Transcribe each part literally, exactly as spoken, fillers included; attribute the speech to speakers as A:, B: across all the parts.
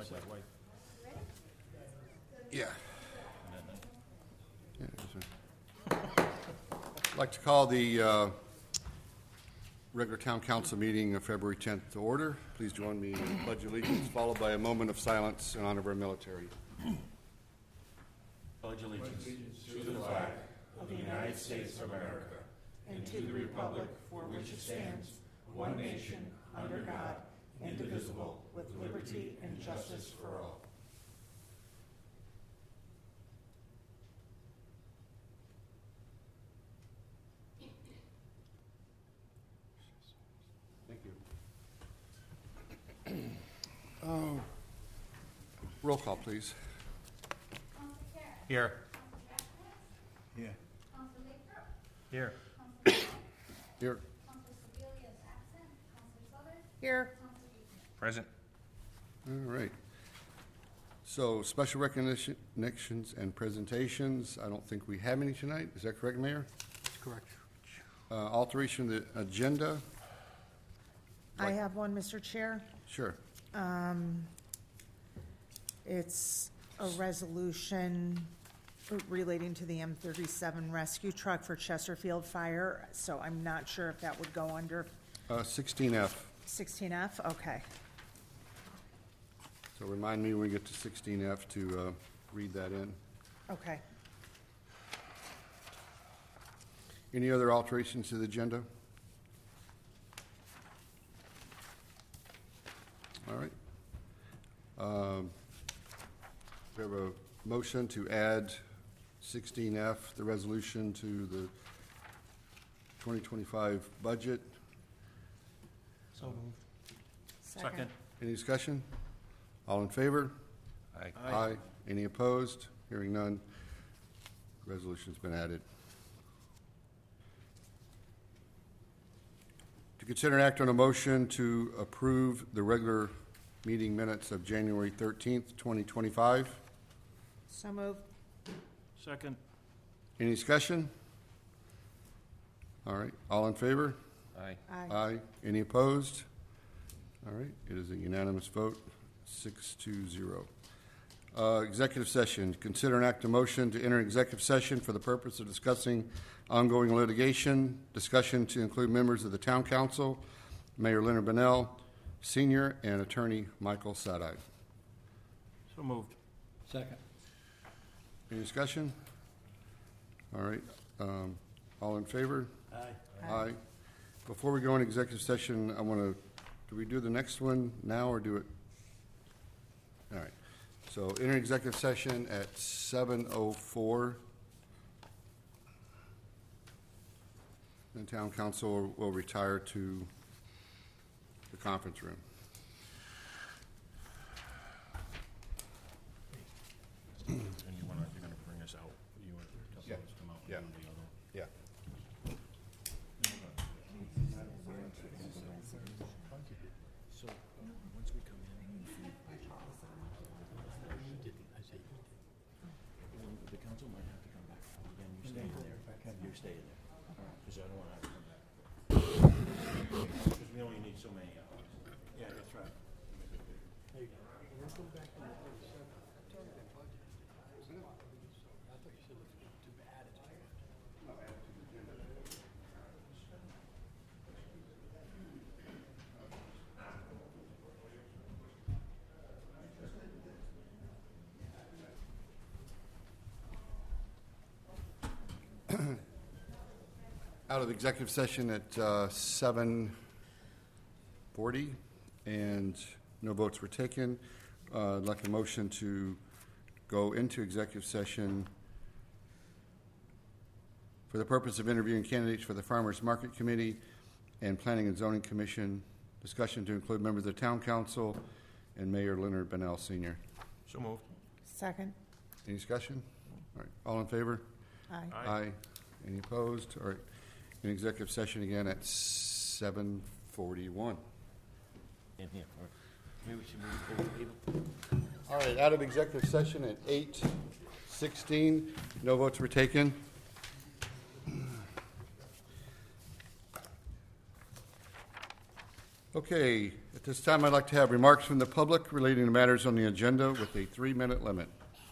A: like my wife.
B: Yeah. Yeah, that's right. I'd like to call the uh, regular town council meeting of February tenth to order. Please join me in the pledge of allegiance, followed by a moment of silence in honor of our military.
A: Pledge allegiance to the flag of the United States of America and to the republic for which it stands, one nation, under God, indivisible, with liberty and justice for all.
B: Thank you. Oh, roll call, please.
A: Here.
C: Yeah.
A: Here.
B: Here.
D: Here.
A: Present.
B: All right. So, special recognitions and presentations. I don't think we have any tonight. Is that correct, Mayor?
C: That's correct.
B: Uh, alteration of the agenda.
D: I have one, Mister Chair.
B: Sure.
D: It's a resolution relating to the M thirty-seven rescue truck for Chesterfield Fire, so I'm not sure if that would go under
B: Uh, sixteen F.
D: sixteen F. Okay.
B: So remind me when we get to sixteen F to uh, read that in.
D: Okay.
B: Any other alterations to the agenda? All right. Um, We have a motion to add sixteen F, the resolution, to the twenty twenty-five budget.
A: So moved. Second.
B: Any discussion? All in favor?
A: Aye.
B: Aye. Any opposed? Hearing none. Resolution's been added. To consider and act on a motion to approve the regular meeting minutes of January thirteenth, twenty twenty-five.
D: So moved.
A: Second.
B: Any discussion? All right. All in favor?
A: Aye.
D: Aye.
B: Aye. Any opposed? All right. It is a unanimous vote, six to zero. Uh, executive session. Consider and act a motion to enter executive session for the purpose of discussing ongoing litigation. Discussion to include members of the town council, Mayor Leonard Bennell, Senior, and Attorney Michael Sadai.
A: So moved.
C: Second.
B: Any discussion? All right. Um, all in favor?
C: Aye.
B: Aye. Before we go into executive session, I want to, do we do the next one now or do it? All right. So enter executive session at seven oh four. The town council will retire to the conference room.
A: And you wanna, you're gonna bring us out? You want to
B: Yeah.
A: tell us to come out
B: Yeah.
A: and do the other?
B: Yeah.
A: So, once we come in, didn't, I say, the council might have to come back. Again, you stay in there. You're staying there. Because I don't want to have to come back. Because we only need so many hours. Yeah, that's right.
B: Out of executive session at uh, seven forty, and no votes were taken. Uh, I'd like a motion to go into executive session for the purpose of interviewing candidates for the Farmers Market Committee and Planning and Zoning Commission. Discussion to include members of the Town Council and Mayor Leonard Bennell, Senior.
A: So moved.
D: Second.
B: Any discussion? All right. All in favor?
D: Aye.
A: Aye.
B: Any opposed? All right. In executive session again at seven forty-one.
A: In here. Or maybe we should move over the table.
B: All right, out of executive session at eight sixteen. No votes were taken. Okay, at this time, I'd like to have remarks from the public relating to matters on the agenda with a three-minute limit.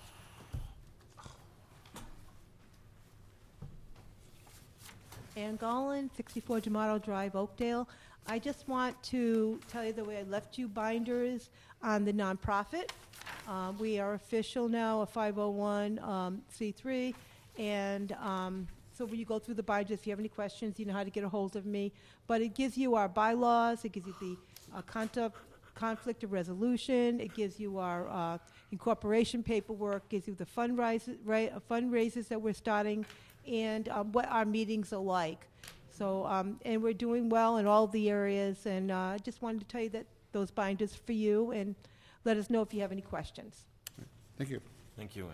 E: Ann Gollin, sixty-four D'Amato Drive, Oakdale. I just want to tell you the way I left you binders on the nonprofit. Uh, we are official now, a five oh one c three, and um, so when you go through the binders, if you have any questions, you know how to get a hold of me. But it gives you our bylaws, it gives you the uh, conduct, conflict of resolution, it gives you our uh, incorporation paperwork, gives you the fundraisers, right, uh, fundraisers that we're starting, and um, what our meetings are like. So, um, and we're doing well in all the areas, and I uh, just wanted to tell you that those binders for you, and let us know if you have any questions.
B: Thank you.
F: Thank you, Ann.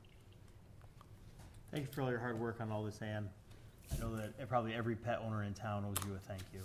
G: Thank you for all your hard work on all this, Ann. I know that probably every pet owner in town owes you a thank you.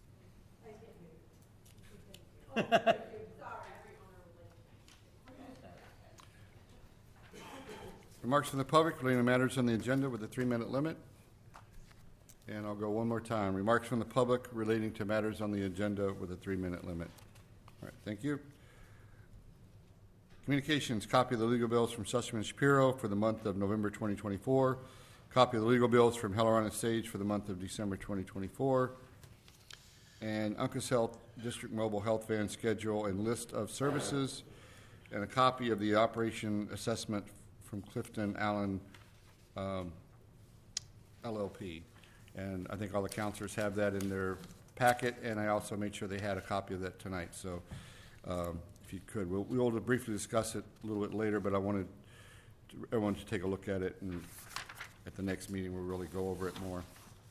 B: Remarks from the public relating to matters on the agenda with a three-minute limit. And I'll go one more time. Remarks from the public relating to matters on the agenda with a three-minute limit. All right, thank you. Communications, copy of the legal bills from Sussman and Shapiro for the month of November twenty twenty-four. Copy of the legal bills from Heller on Stage for the month of December twenty twenty-four. And Uncas Health District Mobile Health Van schedule and list of services. And a copy of the operation assessment from Clifton Allen um, L L P. And I think all the counselors have that in their packet, and I also made sure they had a copy of that tonight. So um, if you could, we'll, we'll briefly discuss it a little bit later, but I wanted to, everyone to take a look at it, and at the next meeting we'll really go over it more.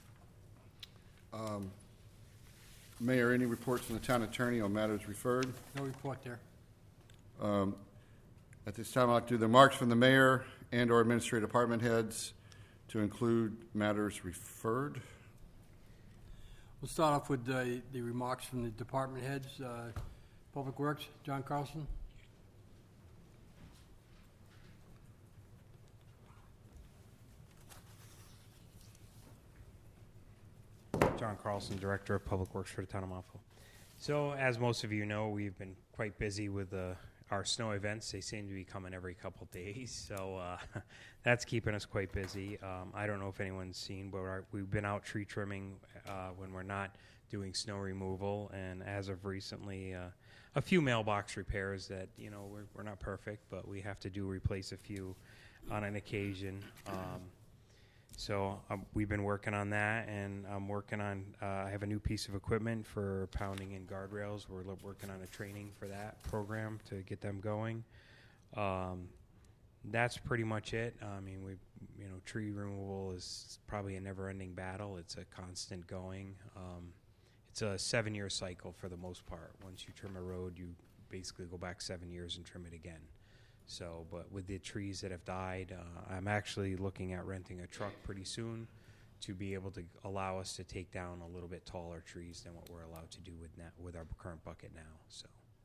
B: Um, Mayor, any reports from the town attorney on matters referred?
C: No report there.
B: Um, at this time, I'd like to do the remarks from the mayor and or administrative department heads to include matters referred.
C: We'll start off with uh, the remarks from the department heads. Uh, Public Works, John Carlson.
H: John Carlson, Director of Public Works for the Town of Montville. So, as most of you know, we've been quite busy with uh, our snow events. They seem to be coming every couple days, so uh, that's keeping us quite busy. Um, I don't know if anyone's seen, but our, we've been out tree trimming uh, when we're not doing snow removal, and as of recently, uh, a few mailbox repairs that, you know, we're, we're not perfect, but we have to do replace a few on an occasion. Um, So um, we've been working on that, and I'm working on, uh, I have a new piece of equipment for pounding in guardrails. We're lo- working on a training for that program to get them going. Um, that's pretty much it. I mean, we, you know, tree removal is probably a never-ending battle. It's a constant going. Um, it's a seven-year cycle for the most part. Once you trim a road, you basically go back seven years and trim it again. So, but with the trees that have died, uh, I'm actually looking at renting a truck pretty soon to be able to allow us to take down a little bit taller trees than what we're allowed to do with na- with our current bucket now. So,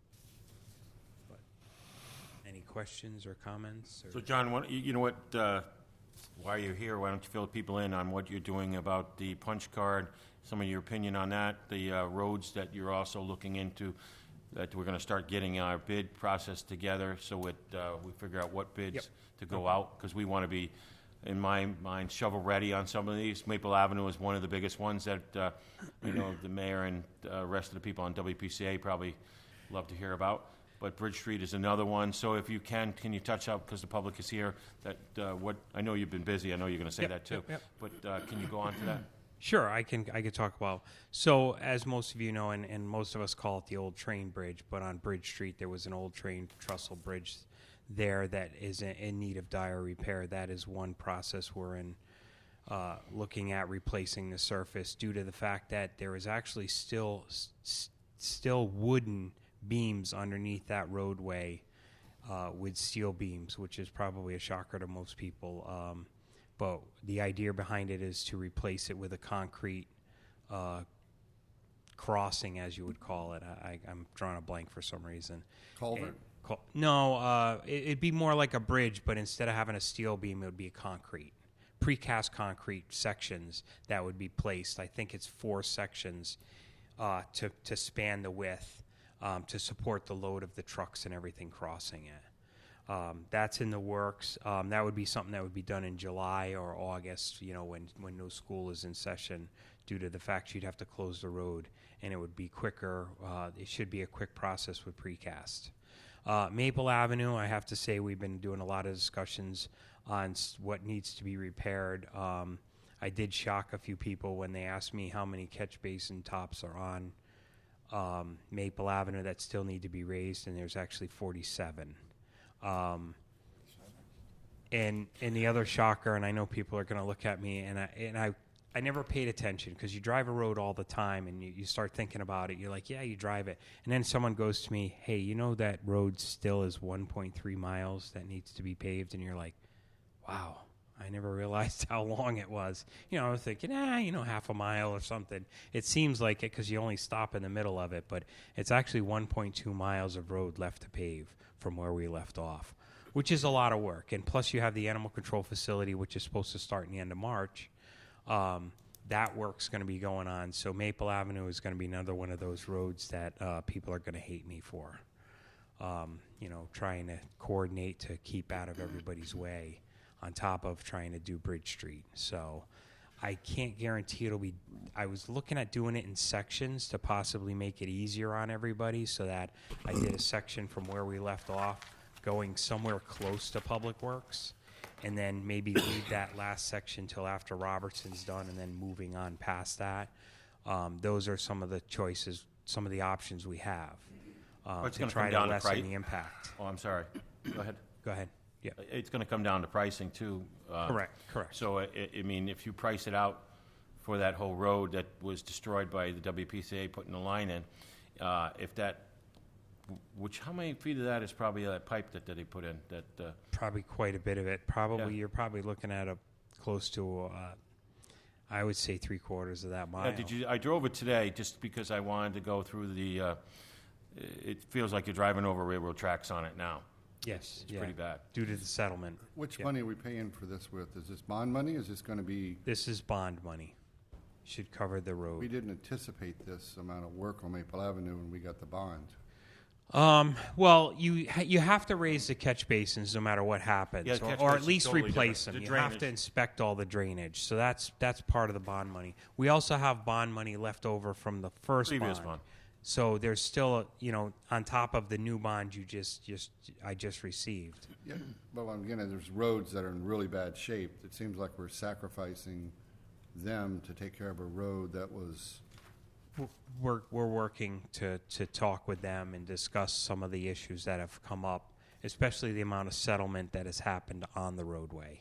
H: but any questions or comments? Or
F: So, John, what, you you know what, uh, while you're here, why don't you fill people in on what you're doing about the punch card, some of your opinion on that, the uh, roads that you're also looking into, that we're going to start getting our bid process together so it, uh, we figure out what bids
H: Yep.
F: to go out, because we want to be, in my mind, shovel-ready on some of these. Maple Avenue is one of the biggest ones that, uh, you know, the mayor and uh, rest of the people on W P C A probably love to hear about. But Bridge Street is another one. So if you can, can you touch up, because the public is here, that uh, what, I know you've been busy, I know you're going to say
H: Yep,
F: that too,
H: yep, yep.
F: but uh, can you go on to that?
H: Sure, I can I could talk about. So, as most of you know, and, and most of us call it the old train bridge, but on Bridge Street there was an old train trestle bridge there that is in, in need of dire repair. That is one process we're in, uh, looking at replacing the surface due to the fact that there is actually still s- still wooden beams underneath that roadway uh, with steel beams, which is probably a shocker to most people. Um, But the idea behind it is to replace it with a concrete uh, crossing, as you would call it. I, I, I'm drawing a blank for some reason.
B: Culvert?
H: And cul- no, uh, it, it'd be more like a bridge, but instead of having a steel beam, it would be a concrete, precast concrete sections that would be placed. I think it's four sections uh, to, to span the width um, to support the load of the trucks and everything crossing it. Um, that's in the works. Um, that would be something that would be done in July or August, you know, when, when no school is in session, due to the fact you'd have to close the road, and it would be quicker. Uh, it should be a quick process with precast. Uh, Maple Avenue, I have to say we've been doing a lot of discussions on s- what needs to be repaired. Um, I did shock a few people when they asked me how many catch basin tops are on um, Maple Avenue that still need to be raised, and there's actually forty-seven. Um, and and the other shocker, and I know people are going to look at me, and I and I, I never paid attention, because you drive a road all the time, and you, you start thinking about it. You're like, yeah, you drive it, and then someone goes to me, hey, you know that road still is one point three miles that needs to be paved, and you're like, wow, I never realized how long it was. You know, I was thinking, ah, you know, half a mile or something. It seems like it because you only stop in the middle of it, but it's actually one point two miles of road left to pave from where we left off, which is a lot of work. And plus you have the animal control facility, which is supposed to start in the end of March. Um, that work's going to be going on. So Maple Avenue is going to be another one of those roads that uh, people are going to hate me for. Um, you know, trying to coordinate to keep out of everybody's way, on top of trying to do Bridge Street. So I can't guarantee it'll be, I was looking at doing it in sections to possibly make it easier on everybody, so that I did a section from where we left off going somewhere close to Public Works, and then maybe leave that last section till after Robertson's done, and then moving on past that. Um, those are some of the choices, some of the options we have um,
F: Well, it's
H: to
F: gonna
H: try
F: come
H: to
F: down to
H: lessen
F: price.
H: the impact.
F: Oh, I'm sorry. Go ahead.
H: Go ahead. Yeah.
F: It's going to come down to pricing, too. Uh,
H: Correct, correct.
F: So, I, I mean, if you price it out for that whole road that was destroyed by the W P C A putting the line in, uh, if that, which, how many feet of that is probably that pipe that, that they put in? That uh,
H: Probably quite a bit of it. Probably,
F: Yeah.
H: you're probably looking at a close to, uh, I would say three quarters of that mile.
F: Yeah, did you? I drove it today just because I wanted to go through the. Uh, it feels like you're driving over railroad tracks on it now.
H: Yes,
F: It's
H: yeah.
F: pretty bad.
H: Due to the settlement.
B: Which
H: Yeah.
B: money are we paying for this with? Is this bond money? Is this going to be,
H: This is bond money. Should cover the
B: we
H: road.
B: didn't anticipate this amount of work on Maple Avenue when we got the bond.
H: Um, well, you ha- you have to raise the catch basins no matter what happens,
F: Yeah, the
H: or,
F: catch
H: or at
F: basin's
H: least
F: totally
H: replace
F: different.
H: them.
F: The
H: You have to
F: drainage.
H: inspect all the drainage. So that's that's part of the bond money. We also have bond money left over from the first
F: Previous
H: bond.
F: bond.
H: So there's still, a, you know, on top of the new bond you just just I just received.
B: Yeah, well, again, there's roads that are in really bad shape. It seems like we're sacrificing them to take care of a road that was,
H: We're we're working to to talk with them and discuss some of the issues that have come up, especially the amount of settlement that has happened on the roadway.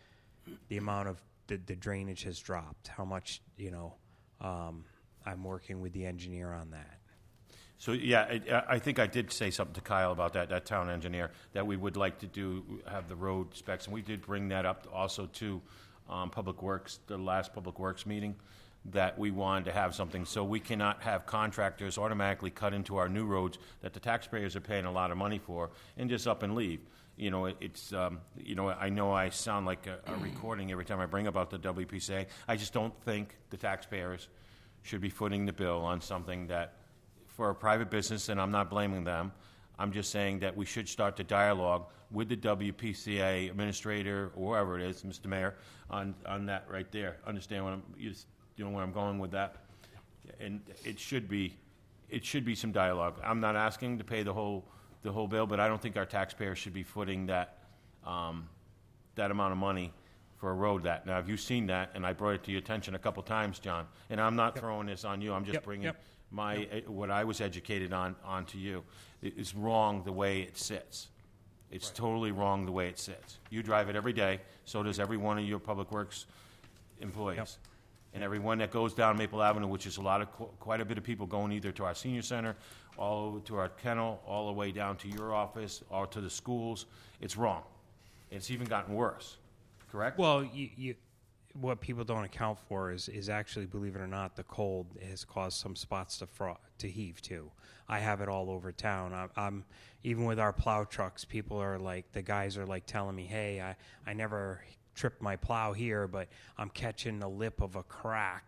H: The amount of the, the drainage has dropped. How much, you know, um, I'm working with the engineer on that.
F: So, yeah, I, I think I did say something to Kyle about that, that town engineer, that we would like to do, have the road specs, and we did bring that up also to um, Public Works, the last Public Works meeting, that we wanted to have something, so we cannot have contractors automatically cut into our new roads that the taxpayers are paying a lot of money for, and just up and leave. You know, it, it's, um, you know, I know I sound like a, a recording every time I bring about the W P C A. I just don't think the taxpayers should be footing the bill on something that, for a private business, and I'm not blaming them. I'm just saying that we should start the dialogue with the W P C A administrator, or whoever it is, Mister Mayor, on, on that right there. Understand what I'm, you, just, you know where I'm going with that? And it should be, it should be some dialogue. I'm not asking to pay the whole, the whole bill, but I don't think our taxpayers should be footing that, um, that amount of money for a road that. Now, have you seen that? And I brought it to your attention a couple times, John. And I'm not throwing this on you. I'm just
H: Yep,
F: bringing
H: yep.
F: my uh, what I was educated on onto you. It is wrong the way it sits. It's totally wrong the way it sits. You drive it every day. So does every one of your Public Works employees.
H: Yep.
F: And everyone that goes down Maple Avenue, which is a lot of qu- quite a bit of people going either to our senior center, all over to our kennel, all the way down to your office, or to the schools. It's wrong. It's even gotten worse. Correct?
H: Well, you, you, what people don't account for is, is actually, believe it or not, the cold has caused some spots to fro- to heave too. I have it all over town. I'm, I'm even with our plow trucks. People are like, the guys are like telling me, "Hey, I, I never tripped my plow here, but I'm catching the lip of a crack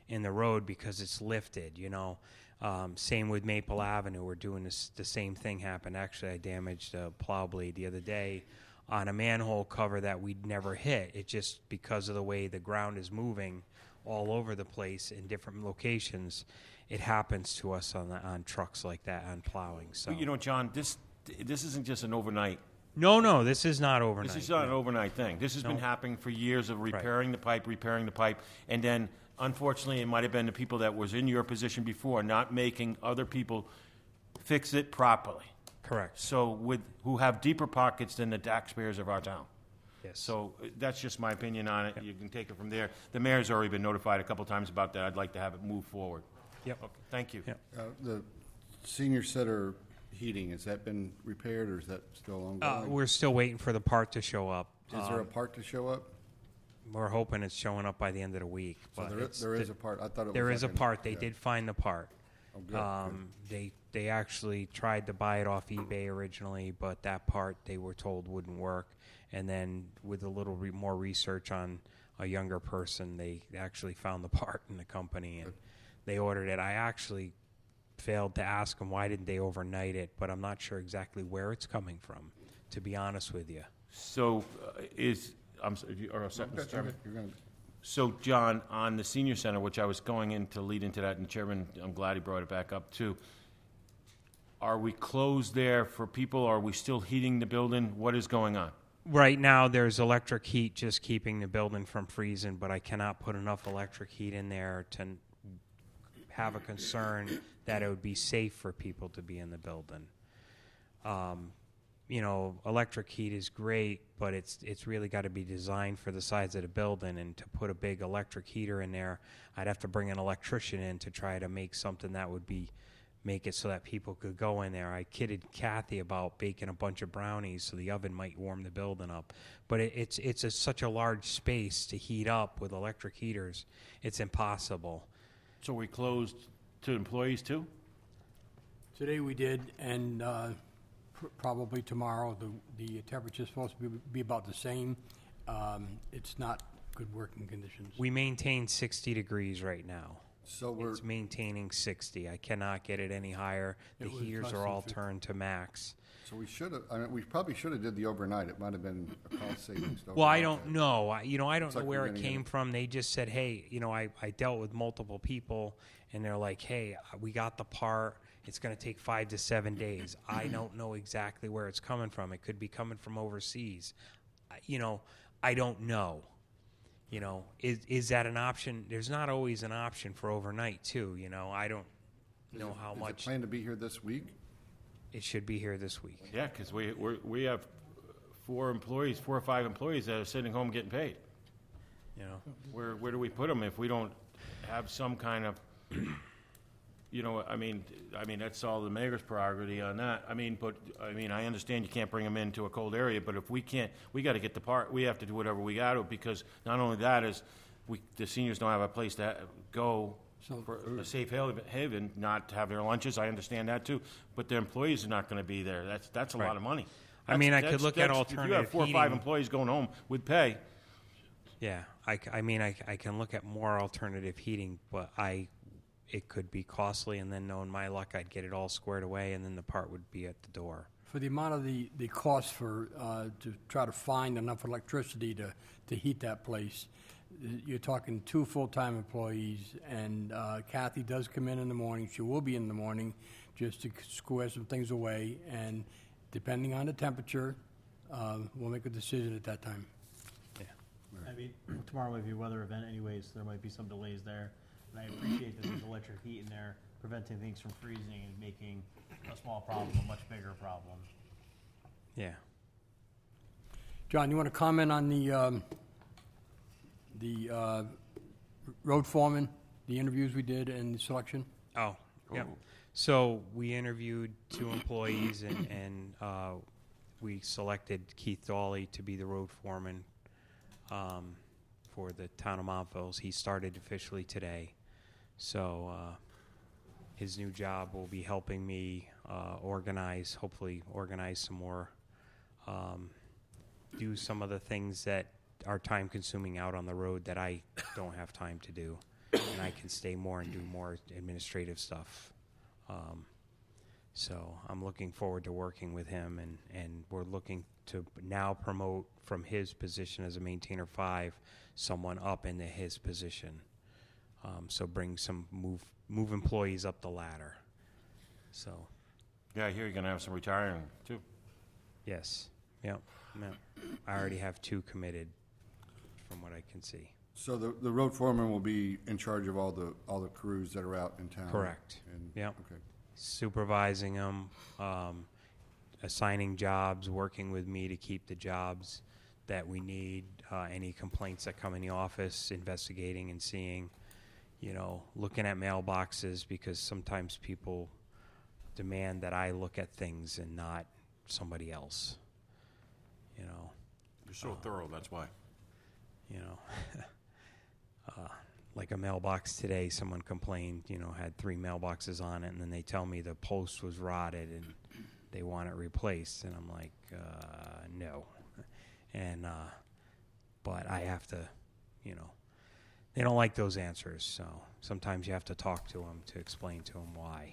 H: in the road because it's lifted, you know. Um, same with Maple Avenue. We're doing this, the same thing happened. Actually, I damaged a plow blade the other day on a manhole cover that we'd never hit. It just, because of the way the ground is moving all over the place in different locations, it happens to us on the, on trucks like that, on plowing. So
F: But, you know, John, this this isn't just an overnight.
H: no, no, this is not overnight.
F: This is not an overnight thing. This has been
H: No.
F: happening for years of repairing the pipe, repairing the pipe, and then, unfortunately, it might have been the people that was in your position before not making other people fix it properly.
H: Correct.
F: So, with who have deeper pockets than the taxpayers of our town.
H: Yes.
F: So uh, that's just my opinion on it. You can take it from there. The mayor's already been notified a couple times about that. I'd like to have it move forward.
H: Yep.
F: Okay, thank you.
H: Yep.
B: Uh, The senior center heating, has that been repaired, or is that still
H: Uh,
B: ongoing?
H: we're still waiting for the part to show up.
B: Is there a
H: Um,
B: part to show up?
H: we're hoping it's showing up by the end of the week.
B: So
H: But
B: there
H: it's-
B: is, there is
H: the-
B: a part, I thought it was.
H: There is a
B: like an-
H: part. They
B: yeah.
H: did find the part.
B: Oh, good, good.
H: Um, they they actually tried to buy it off eBay originally, but that part they were told wouldn't work. And then with a little re- more research on a younger person, they actually found the part in the company and they ordered it. I actually failed to ask them why didn't they overnight it, but I'm not sure exactly where it's coming from, to be honest with you.
F: So, uh, is, I'm, sorry, you- or a second,
B: Okay,
F: Mister Chairman?
B: okay, you're gonna-
F: So, John, on the senior center, which I was going in to lead into that, and Chairman, I'm glad he brought it back up too. Are we closed there for people? Are we still heating the building? What is going on?
H: Right now, there's electric heat just keeping the building from freezing, but I cannot put enough electric heat in there to n- have a concern that it would be safe for people to be in the building. Um, you know, electric heat is great, but it's it's really got to be designed for the size of the building. And to put a big electric heater in there, I'd have to bring an electrician in to try to make something that would be make it so that people could go in there. I kidded Kathy about baking a bunch of brownies so the oven might warm the building up, but it, it's it's a, such a large space to heat up with electric heaters. It's impossible.
F: So we closed to employees too?
C: Today we did, and uh, pr- probably tomorrow, the the temperature's supposed to be be about the same. Um, It's not good working conditions.
H: We maintain sixty degrees right now.
B: So we're,
H: It's maintaining sixty. I cannot get it any higher. The
C: It was
H: heaters
C: less
H: are
C: than
H: all
C: fifty.
H: turned to max.
B: so we should have, I mean, we probably should have did the overnight. It might have been a cost savings. to
H: Well, I
B: overnight
H: don't
B: that.
H: know. I, you know, I don't
B: It's
H: know
B: like
H: where
B: we're
H: it
B: gonna
H: came
B: get it.
H: from. They just said, hey, you know, I, I dealt with multiple people, and they're like, hey, we got the part. It's going to take five to seven days. I don't know exactly where it's coming from. It could be coming from overseas. I- You know, I don't know. You know, is is that an option? There's not always an option for overnight, too. You know, I don't
B: Is
H: know
B: it-
H: how
B: Is it
H: much.
B: planned to be here this week?
H: It should be here this week.
F: Yeah, because we, we're, we have four employees, four or five employees that are sitting home getting paid.
H: You know,
F: Where, where do we put them if we don't have some kind of, you know, I mean, I mean, that's all the mayor's prerogative on that. I mean, but, I mean, I understand you can't bring them into a cold area, but if we can't, we got to get the part, we have to do whatever we got to, because not only that is, we, the seniors don't have a place to ha- go
C: So-
F: for a safe haven- haven, not to have their lunches, I understand that too, but their employees are not going to be there. That's, that's a lot
H: Right.
F: of money.
H: I mean, I
F: That's-
H: could look at
F: that's- If you
H: alternative
F: have four or five
H: heating.
F: employees going home with pay,
H: yeah. I, c- I mean, I, c- I can look at more alternative heating, but I, it could be costly, and then knowing my luck, I'd get it all squared away, and then the part would be at the door.
C: For the amount of the, the cost for, uh, to try to find enough electricity to, to heat that place, uh, you're talking two full-time employees, and uh, Kathy does come in in the morning. She will be in the morning just to square some things away, and depending on the temperature, uh, we'll make a decision at that time.
G: I mean, tomorrow might be a weather event anyways, so there might be some delays there. And I appreciate that there's electric heat in there, preventing things from freezing and making a small problem a much bigger problem.
H: Yeah.
C: John, you want to comment on the, um, the uh, road foreman, the interviews we did and the selection?
H: Oh, yeah. So we interviewed two employees, and, and uh, we selected Keith Dawley to be the road foreman um, for the town of Montville. He started officially today. So uh, his new job will be helping me uh, organize, hopefully organize some more, um, do some of the things that are time consuming out on the road that I don't have time to do. and I can stay more and do more administrative stuff. Um, so I'm looking forward to working with him, and, and we're looking to now promote from his position as a maintainer five, someone up into his position. Um, so bring some move move employees up the ladder. So
F: Yeah, I hear you're going to have some retiring, too.
H: yes, yep, yep. I already have two committed, from what I can see.
B: So the, the road foreman will be in charge of all the, all the crews that are out in town?
H: Correct.
B: And-
H: Yep.
B: Okay.
H: Supervising them, um, assigning jobs, working with me to keep the jobs that we need, uh, any complaints that come in the office, investigating and seeing, you know, looking at mailboxes, because sometimes people demand that I look at things and not somebody else, you know.
F: You're so thorough, that's why.
H: You know, uh, like a mailbox today, someone complained, you know, had three mailboxes on it, and then they tell me the post was rotted and they want it replaced, and I'm like, uh, no. And, uh, but I have to, you know, they don't like those answers, so sometimes you have to talk to them to explain to them why.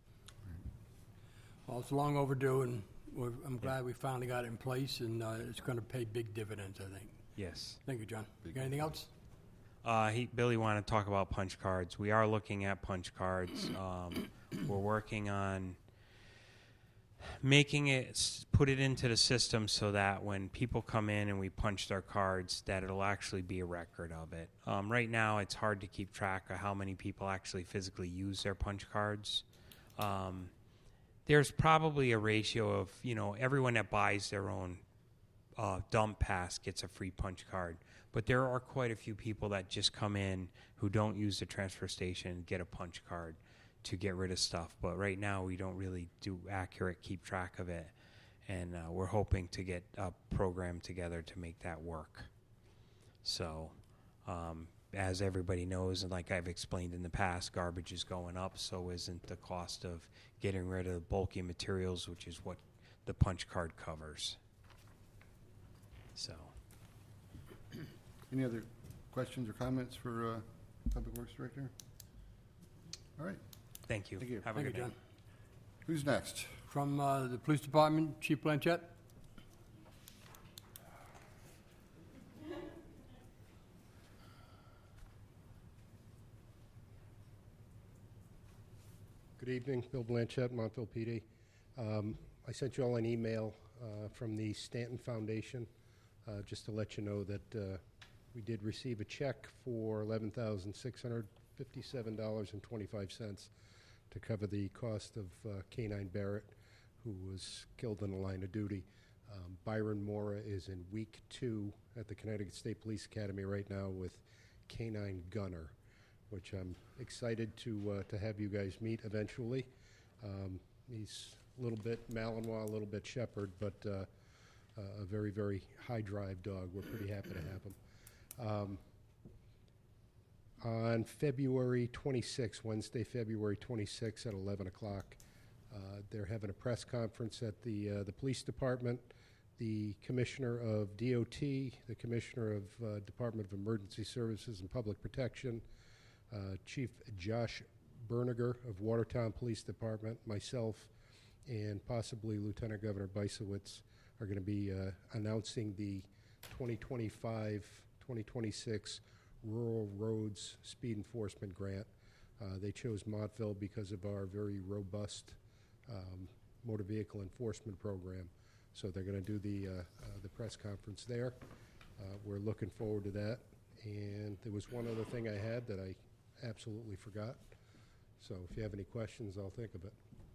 C: Well, it's long overdue, and we're, I'm glad we finally got it in place, and uh, it's going to pay big dividends, I think.
H: Yes.
C: Thank you, John. You got anything else?
H: Uh, he, Billy wanted to talk about punch cards. We are looking at punch cards. Um, we're working on making it, s- put it into the system so that when people come in and we punch their cards, that it'll actually be a record of it. Um, right now, it's hard to keep track of how many people actually physically use their punch cards. Um, there's probably a ratio of, you know, everyone that buys their own uh, dump pass gets a free punch card. But there are quite a few people that just come in who don't use the transfer station and get a punch card to get rid of stuff. But right now, we don't really do accurate keep track of it. And uh, we're hoping to get a program together to make that work. So, um, as everybody knows, and like I've explained in the past, garbage is going up, so isn't the cost of getting rid of bulky materials, which is what the punch card covers. So,
B: Any other questions or comments for uh, Public Works Director? All right.
H: thank you.
B: Thank you.
H: Have a
C: Thank you,
H: good day.
C: John.
B: Who's next?
C: From uh, the Police Department, Chief Blanchett.
I: Good evening, Bill Blanchett, Montville P D. Um, I sent you all an email uh, from the Stanton Foundation, uh, just to let you know that uh, we did receive a check for eleven thousand six hundred fifty-seven dollars and twenty-five cents to cover the cost of uh, K nine Barrett, who was killed in the line of duty. Um, Byron Mora is in week two at the Connecticut State Police Academy right now with K nine Gunner, which I'm excited to uh, to have you guys meet eventually. Um, he's a little bit Malinois, a little bit Shepherd, but uh, uh, a very, very high drive dog. We're pretty happy to have him. Um, on February twenty-sixth, Wednesday, February twenty-sixth at eleven o'clock, uh, they're having a press conference at the uh, the police department. The Commissioner of D O T, the Commissioner of uh, Department of Emergency Services and Public Protection, Uh, Chief Josh Berniger of Watertown Police Department, myself, and possibly Lieutenant Governor Bysowitz are going to be uh, announcing the twenty twenty-five twenty twenty-six Rural Roads Speed Enforcement Grant. Uh, they chose Montville because of our very robust um, motor vehicle enforcement program. So they're going to do the, uh, uh, the press conference there. Uh, we're looking forward to that. And there was one other thing I had that I absolutely forgot. So if you have any questions, I'll think of it.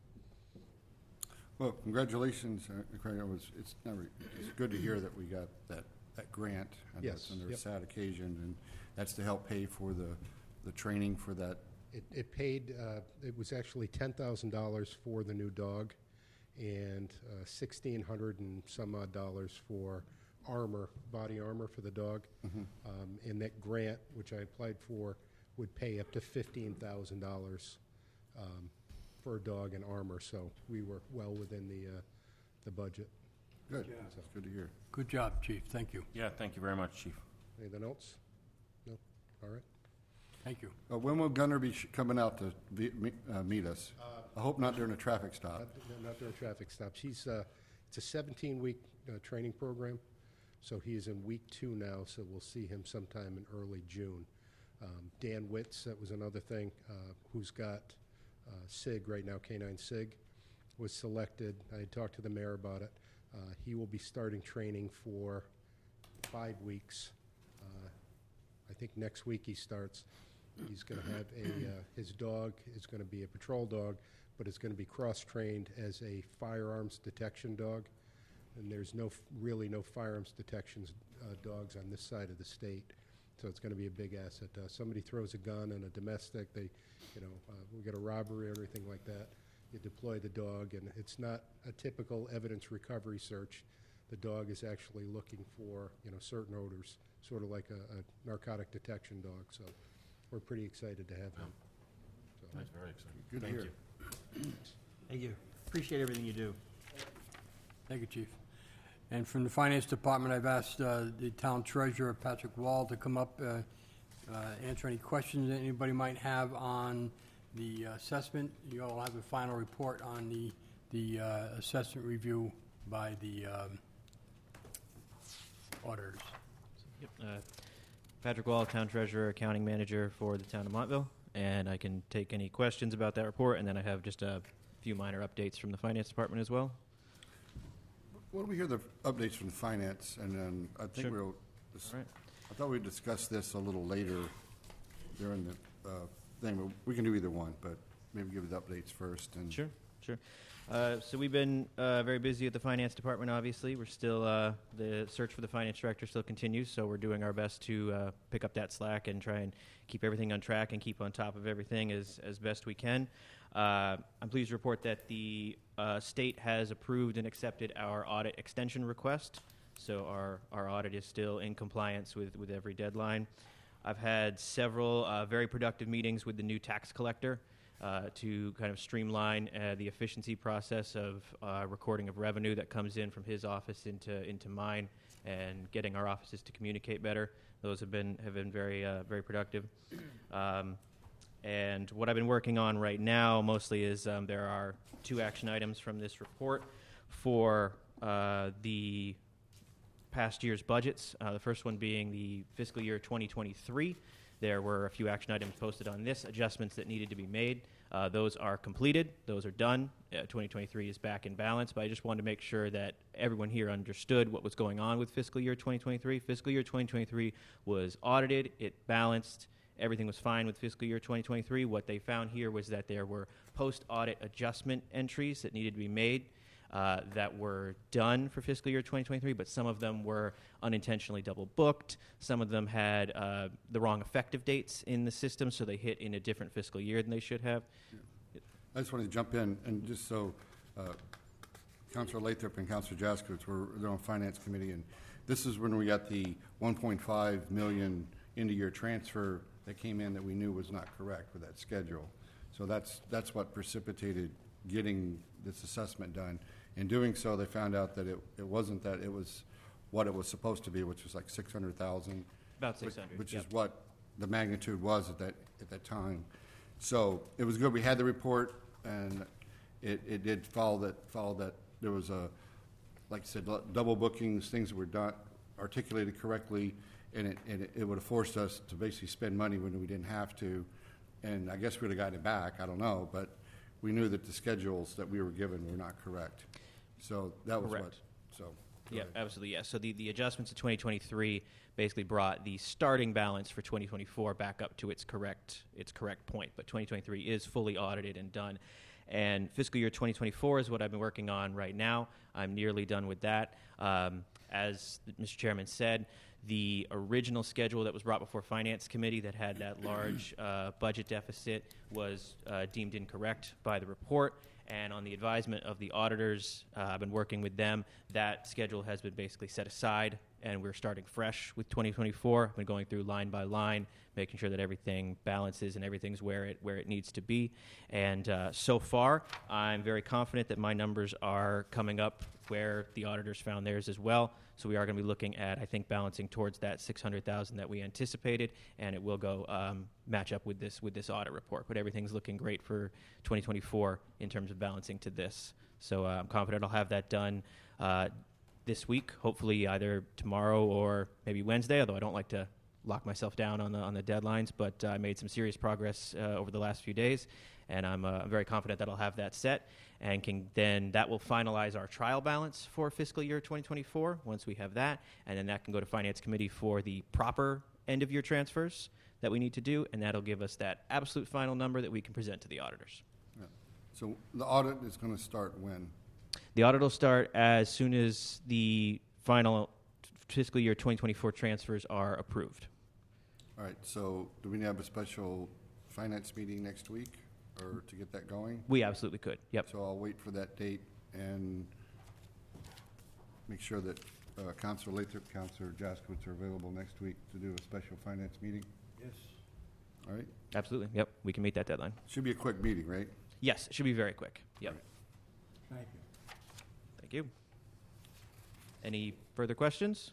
B: Well, congratulations, uh, Craig. It was, it's never, it's good to hear that we got that, that grant. And
I: Yes,
B: that's under a
I: yep.
B: sad occasion, and that's to help pay for the, the training for that.
I: It, it paid, uh, it was actually ten thousand dollars for the new dog and uh, sixteen hundred and some odd dollars for armor, body armor for the dog. Um, and that grant, which I applied for, would pay up to fifteen thousand dollars um, for a dog and armor. So we were well within the, uh, the budget.
B: Good. That's good to hear.
C: Good job, Chief. Thank you.
F: Yeah, thank you very much, Chief.
I: Anything else? No? All right.
C: Thank you.
B: Uh, When will Gunner be sh- coming out to be- me- uh, meet us? I hope not during a traffic stop.
I: Not, not during traffic stops. He's, uh, it's a seventeen-week uh, training program, so he is in week two now, so we'll see him sometime in early June. Um, Dan Witz, that was another thing, uh, who's got uh, SIG right now, K nine SIG, was selected. I had talked to the mayor about it. Uh, He will be starting training for five weeks. Uh, I think next week he starts. He's going to have a, uh, his dog is going to be a patrol dog, but it's going to be cross-trained as a firearms detection dog. And there's no, really no firearms detections uh, dogs on this side of the state. So it's going to be a big asset. Uh, somebody throws a gun in a domestic, they, you know, uh, we get a robbery or anything like that, you deploy the dog, and it's not a typical evidence recovery search. The dog is actually looking for, you know, certain odors, sort of like a, a narcotic detection dog. So we're pretty excited to have him. So.
F: That's very exciting.
B: Good to
F: Thank
B: hear.
F: you.
G: Thank you. Appreciate everything you do.
C: Thank you, Chief. And from the Finance Department, I've asked uh, the Town Treasurer, Patrick Wall, to come up, uh, uh, answer any questions that anybody might have on the assessment. You all have a final report on the, the uh, assessment review by the um, auditors.
J: Yep. Uh, Patrick Wall, Town Treasurer, Accounting Manager for the Town of Montville, and I can take any questions about that report, and then I have just a few minor updates from the Finance Department as well.
B: Why don't we hear the updates from finance, and then I think
J: Sure.
B: we'll, dis-
J: All right.
B: I thought we'd discuss this a little later during the uh, thing, but we can do either one, but maybe give the updates first. And
J: Sure, sure. Uh, so we've been uh, very busy at the Finance Department, obviously. We're still, uh, the search for the Finance Director still continues, so we're doing our best to uh, pick up that slack and try and keep everything on track and keep on top of everything as, as best we can. Uh, I'm pleased to report that the uh, state has approved and accepted our audit extension request, so our, our audit is still in compliance with, with every deadline. I've had several uh, very productive meetings with the new tax collector uh, to kind of streamline uh, the efficiency process of uh, recording of revenue that comes in from his office into into mine, and getting our offices to communicate better. Those have been have been very uh, very productive. Um, and what I've been working on right now mostly is um, there are two action items from this report for uh, the past year's budgets. Uh, the first one being the fiscal year twenty twenty-three. There were a few action items posted on this, adjustments that needed to be made. Uh, those are completed. Those are done. Uh, twenty twenty-three is back in balance, but I just wanted to make sure that everyone here understood what was going on with fiscal year twenty twenty-three. Fiscal year twenty twenty-three was audited. It balanced. Everything was fine with fiscal year twenty twenty-three. What they found here was that there were post-audit adjustment entries that needed to be made uh, that were done for fiscal year twenty twenty-three, but some of them were unintentionally double booked. Some of them had uh, the wrong effective dates in the system, so they hit in a different fiscal year than they should have.
B: Yeah. I just wanted to jump in, and just so uh, Councilor Lathrop and Councilor Jaskowitz were they're on Finance Committee, and this is when we got the one point five million end-of-year transfer that came in that we knew was not correct with that schedule. So that's that's what precipitated getting this assessment done. In doing so, they found out that it, it wasn't that, it was what it was supposed to be, which was like six hundred thousand.
J: About six hundred,
B: Which, which
J: yep.
B: is what the magnitude was at that at that time. So it was good. We had the report, and it, it did follow that follow that there was a, like I said, double bookings, things that were done articulated correctly, and it and it, it would have forced us to basically spend money when we didn't have to. And I guess we would have gotten it back. I don't know, but we knew that the schedules that we were given were not correct. So that was
J: Correct.
B: what. So. go
J: Yeah,
B: ahead.
J: absolutely, yes. So the, the adjustments to twenty twenty-three basically brought the starting balance for twenty twenty-four back up to its correct its correct point. But twenty twenty-three is fully audited and done. And fiscal year twenty twenty-four is what I've been working on right now. I'm nearly done with that. Um, as Mister Chairman said, the original schedule that was brought before Finance Committee that had that large uh, budget deficit was uh, deemed incorrect by the report. And on the advisement of the auditors, uh, I've been working with them. That schedule has been basically set aside and we're starting fresh with twenty twenty-four. I've been going through line by line, making sure that everything balances and everything's where it where it needs to be. And uh, so far, I'm very confident that my numbers are coming up where the auditors found theirs as well. So we are going to be looking at, I think, balancing towards that six hundred thousand that we anticipated, and it will go um, match up with this with this audit report. But everything's looking great for twenty twenty-four in terms of balancing to this. So uh, I'm confident I'll have that done uh, this week, hopefully either tomorrow or maybe Wednesday, although I don't like to lock myself down on the on the deadlines, but uh, I made some serious progress uh, over the last few days, and I'm, uh, I'm very confident that I'll have that set, and can then that will finalize our trial balance for fiscal year twenty twenty-four once we have that, and then that can go to Finance Committee for the proper end-of-year transfers that we need to do, and that'll give us that absolute final number that we can present to the auditors.
B: Yeah. So the audit is going to start when?
J: The audit will start as soon as the final fiscal year twenty twenty-four transfers are approved.
B: All right, so do we have a special finance meeting next week or to get that going?
J: We absolutely could, yep.
B: So I'll wait for that date and make sure that uh, Councilor Lathrop, Councilor Jaskowitz are available next week to do a special finance meeting.
C: Yes.
B: All right?
J: Absolutely, yep. We can meet that deadline.
B: Should be a quick meeting, right?
J: Yes, it should be very quick. Yep.
B: Right.
C: Thank you.
J: Thank you. Any further questions?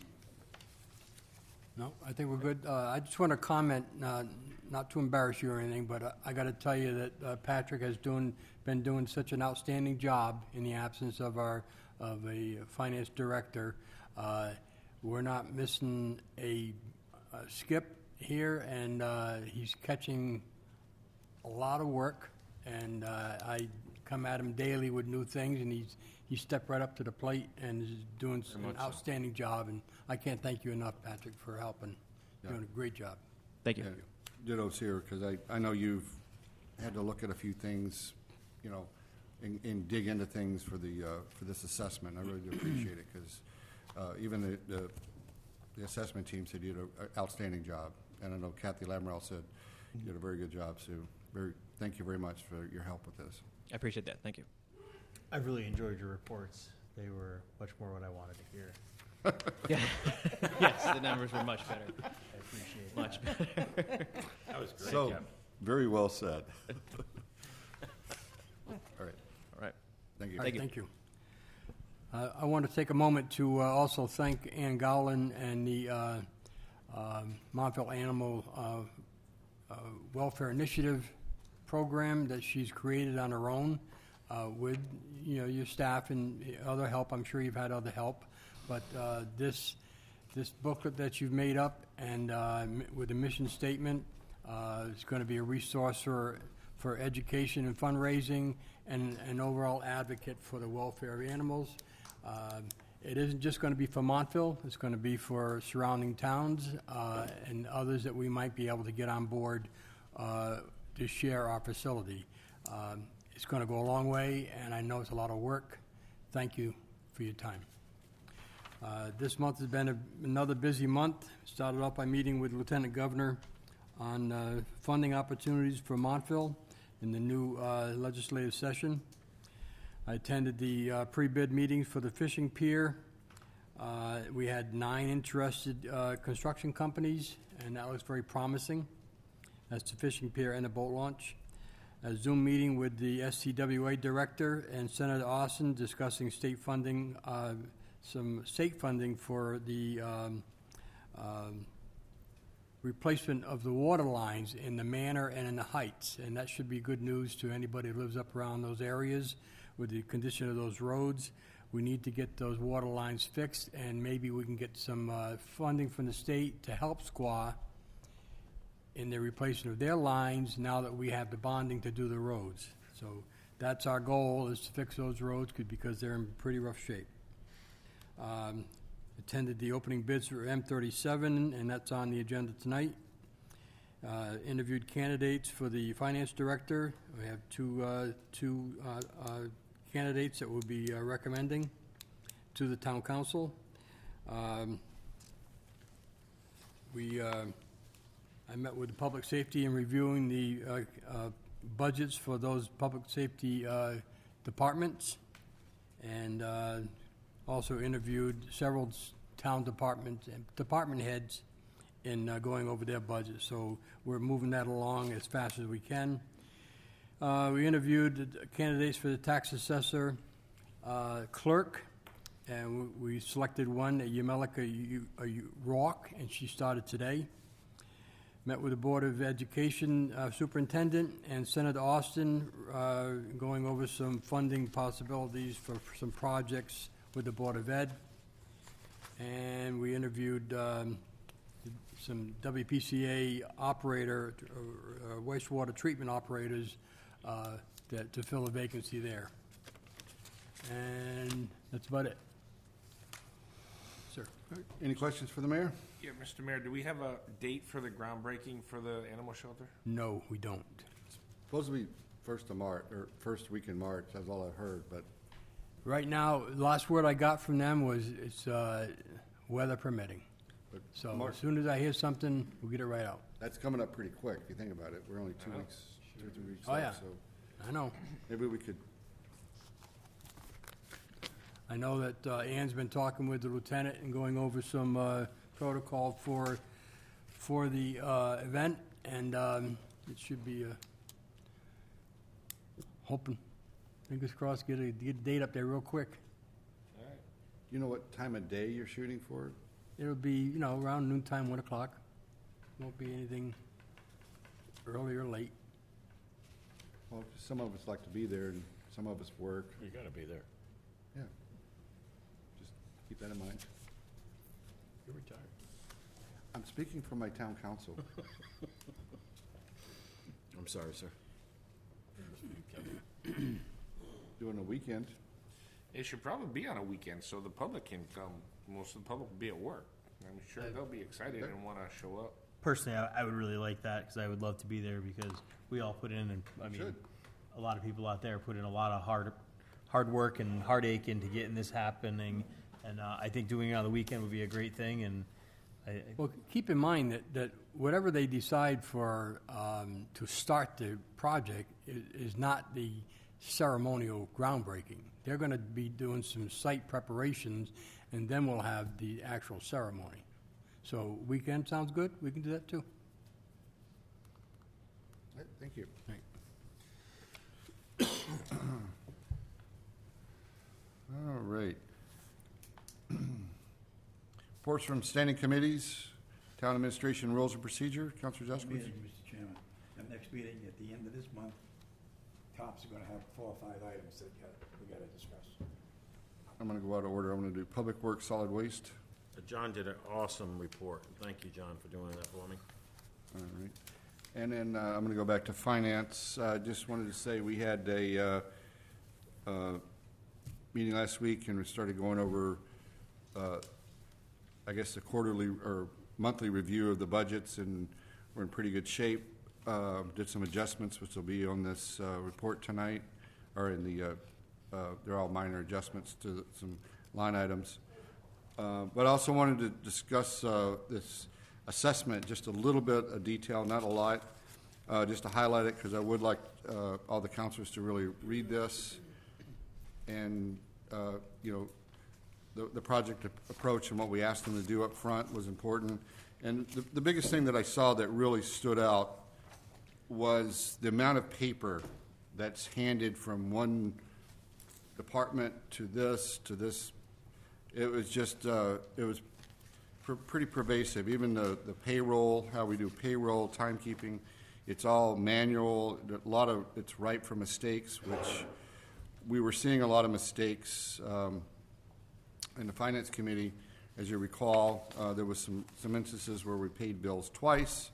C: No, I think we're good. Uh, I just want to comment, uh, not to embarrass you or anything, but uh, I got to tell you that uh, Patrick has doing, been doing such an outstanding job in the absence of our of a finance director. Uh, we're not missing a, a skip here, and uh, he's catching a lot of work. And uh, I come at him daily with new things, and he's he stepped right up to the plate and is doing
F: Very
C: an
F: much so.
C: outstanding job. And I can't thank you enough, Patrick, for helping.
B: Yeah.
C: Doing a great job.
J: Thank you.
B: Yeah, ditto's here, because I, I know you've had to look at a few things, you know, and, and dig into things for the, uh, for this assessment. I really do appreciate it, because uh, even the, the, the assessment team said you did an outstanding job. And I know Kathy Lamarelle said you did a very good job, Sue. Very, thank you very much for your help with this.
J: I appreciate that. Thank you.
G: I really enjoyed your reports. They were much more what I wanted to hear.
J: Yeah. Yes, the numbers were much better.
G: I appreciate it.
J: Much better.
F: That was great,
B: So,
F: Kevin.
B: very well said. All right,
J: All right.
B: thank you.
C: All right, thank you. Uh, I want to take a moment to uh, also thank Ann Gowland and the uh, um, Montville Animal uh, uh, Welfare Initiative program that she's created on her own uh, with, you know, your staff and other help. I'm sure you've had other help, but uh, this this booklet that you've made up and uh, m- with a mission statement uh, is going to be a resource for for education and fundraising and an overall advocate for the welfare of animals. Uh, it isn't just going to be for Montville. It's going to be for surrounding towns uh, and others that we might be able to get on board uh, to share our facility. Um, it's going to go a long way, and I know it's a lot of work. Thank you for your time. Uh, this month has been a, another busy month. Started off by meeting with Lieutenant Governor on uh, funding opportunities for Montville in the new uh, legislative session. I attended the uh, pre-bid meetings for the fishing pier. Uh, we had nine interested uh, construction companies, and that looks very promising. That's the fishing pier and the boat launch. A Zoom meeting with the S C W A director and Senator Austin discussing state funding, uh, some state funding for the um, um, replacement of the water lines in the Manor and in the Heights. And that should be good news to anybody who lives up around those areas with the condition of those roads. We need to get those water lines fixed, and maybe we can get some uh, funding from the state to help Squaw in the replacement of their lines now that we have the bonding to do the roads. So that's our goal, is to fix those roads could- because they're in pretty rough shape. Um, attended the opening bids for M thirty-seven, and that's on the agenda tonight. Uh, interviewed candidates for the finance director. We have two, uh, two uh, uh, candidates that we'll be uh, recommending to the town council. Um, we uh, I met with the public safety and reviewing the uh, uh, budgets for those public safety uh, departments, and uh, also interviewed several s- town departments and department heads in uh, going over their budget. So we're moving that along as fast as we can. Uh, We interviewed the candidates for the tax assessor uh, clerk, and we we selected one, Yamelika Yu- uh, Yu- Rock, and she started today. Met with the Board of Education uh, Superintendent and Senator Austin, uh, going over some funding possibilities for some projects with the Board of Ed. And we interviewed um, some W P C A operator, uh, wastewater treatment operators uh, that, to fill a vacancy there. And that's about it. Sir?
B: Any questions for the mayor?
A: Yeah, Mister Mayor, do we have a date for the groundbreaking for the animal shelter?
C: No, we don't.
B: Supposed to be first of March, or first week in March, that's all I've heard, but
C: Right now, the last word I got from them was it's uh, weather permitting.
B: but
C: So
B: March,
C: as soon as I hear something, we'll get it right out.
B: that's coming up pretty quick, if you think about it. We're only two
A: I know.
B: weeks, two or three weeks
C: Oh, yeah.
B: left, so
C: I know.
B: maybe we could,
C: I know that uh, Ann's been talking with the lieutenant and going over some uh, protocol for, for the uh, event, and um, it should be, uh, hoping, fingers crossed, get a, get a date up there real quick.
A: All right.
B: you know what time of day you're shooting for?
C: It'll be, you know, around noon time, one o'clock. Won't be anything early or late.
B: Well, some of us like to be there, and some of us work.
F: You gotta be there.
B: Yeah. Just keep that in mind.
F: You're retired.
B: I'm speaking for my town council.
F: I'm sorry, sir.
B: Doing a weekend.
A: It should probably be on a weekend so the public can come. Most of the public will be at work. I'm sure they'll be excited and want to show up.
G: Personally, I, I would really like that because I would love to be there because we all put in, and I mean,
B: Should.
G: a lot of people out there put in a lot of hard, hard work and heartache into getting this happening. And uh, I think doing it on the weekend would be a great thing. And I, I-
C: Well, keep in mind that, that whatever they decide for, um, to start the project is, is not the ceremonial groundbreaking. They're gonna be doing some site preparations, and then we'll have the actual ceremony. So weekend sounds good, we can do that too.
B: Right, Thank you. All right. Reports from standing committees, town administration rules and procedure. Counselor Jeskowitz?
K: Meeting, Mister Chairman. At next meeting, at the end of this month, tops are gonna have four or five items that got- we gotta discuss.
B: I'm going to go out of order. I'm going to do public works, solid waste.
F: John did an awesome report. Thank you, John, for doing that for me.
B: All right. And then uh, I'm going to go back to finance. I just wanted to say we had a uh, uh, meeting last week, and we started going over, uh, I guess, the quarterly or monthly review of the budgets, and we're in pretty good shape. Uh, Did some adjustments, which will be on this uh, report tonight, or in the, uh, uh, they're all minor adjustments to some line items. Uh, But I also wanted to discuss uh, this assessment, just a little bit of detail, not a lot, uh, just to highlight it, because I would like uh, all the counselors to really read this. And, uh, you know, the, the project approach and what we asked them to do up front was important. And the, the biggest thing that I saw that really stood out was the amount of paper that's handed from one department to this, to this. It was just, uh, it was pr- pretty pervasive. Even the, the payroll, how we do payroll, timekeeping, it's all manual. A lot of, it's ripe for mistakes, which we were seeing a lot of mistakes um, in the finance committee. As you recall, uh, there was some, some instances where we paid bills twice.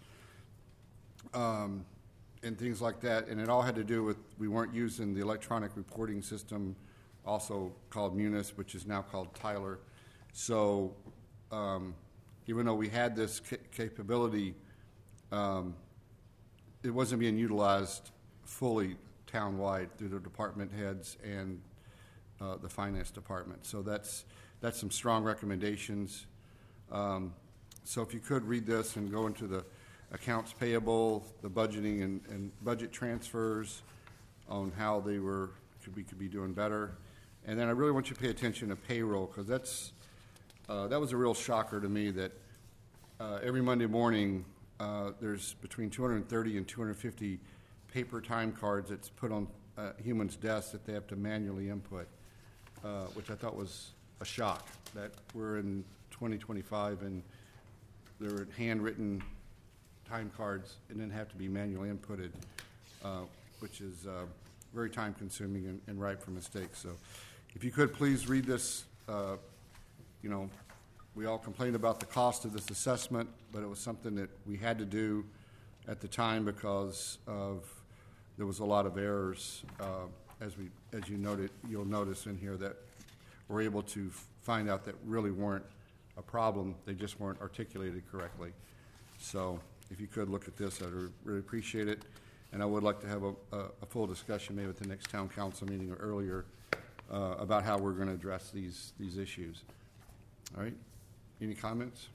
B: Um, and things like that, and it all had to do with, we weren't using the electronic reporting system, also called Munis, which is now called Tyler. So um, even though we had this ca- capability, um, it wasn't being utilized fully town-wide through the department heads and uh, the finance department. So that's, that's some strong recommendations. Um, so if you could read this and go into the accounts payable, the budgeting and, and budget transfers on how they were, could we could be doing better. And then I really want you to pay attention to payroll, because that's, uh, that was a real shocker to me that uh, every Monday morning uh, there's between two hundred thirty and two hundred fifty paper time cards that's put on uh, humans' desks that they have to manually input, uh, which I thought was a shock that we're in twenty twenty-five and there are handwritten time cards and then have to be manually inputted, uh, which is uh, very time-consuming and, and ripe for mistakes. So if you could please read this, uh, you know, we all complained about the cost of this assessment, but it was something that we had to do at the time because of there was a lot of errors, uh, as we, as you noted, you'll notice in here that we're able to f- find out that really weren't a problem, they just weren't articulated correctly. So if you could look at this, I'd re- really appreciate it. And I would like to have a, a, a full discussion, maybe at the next town council meeting or earlier, uh, about how we're going to address these these issues. All right. Any comments?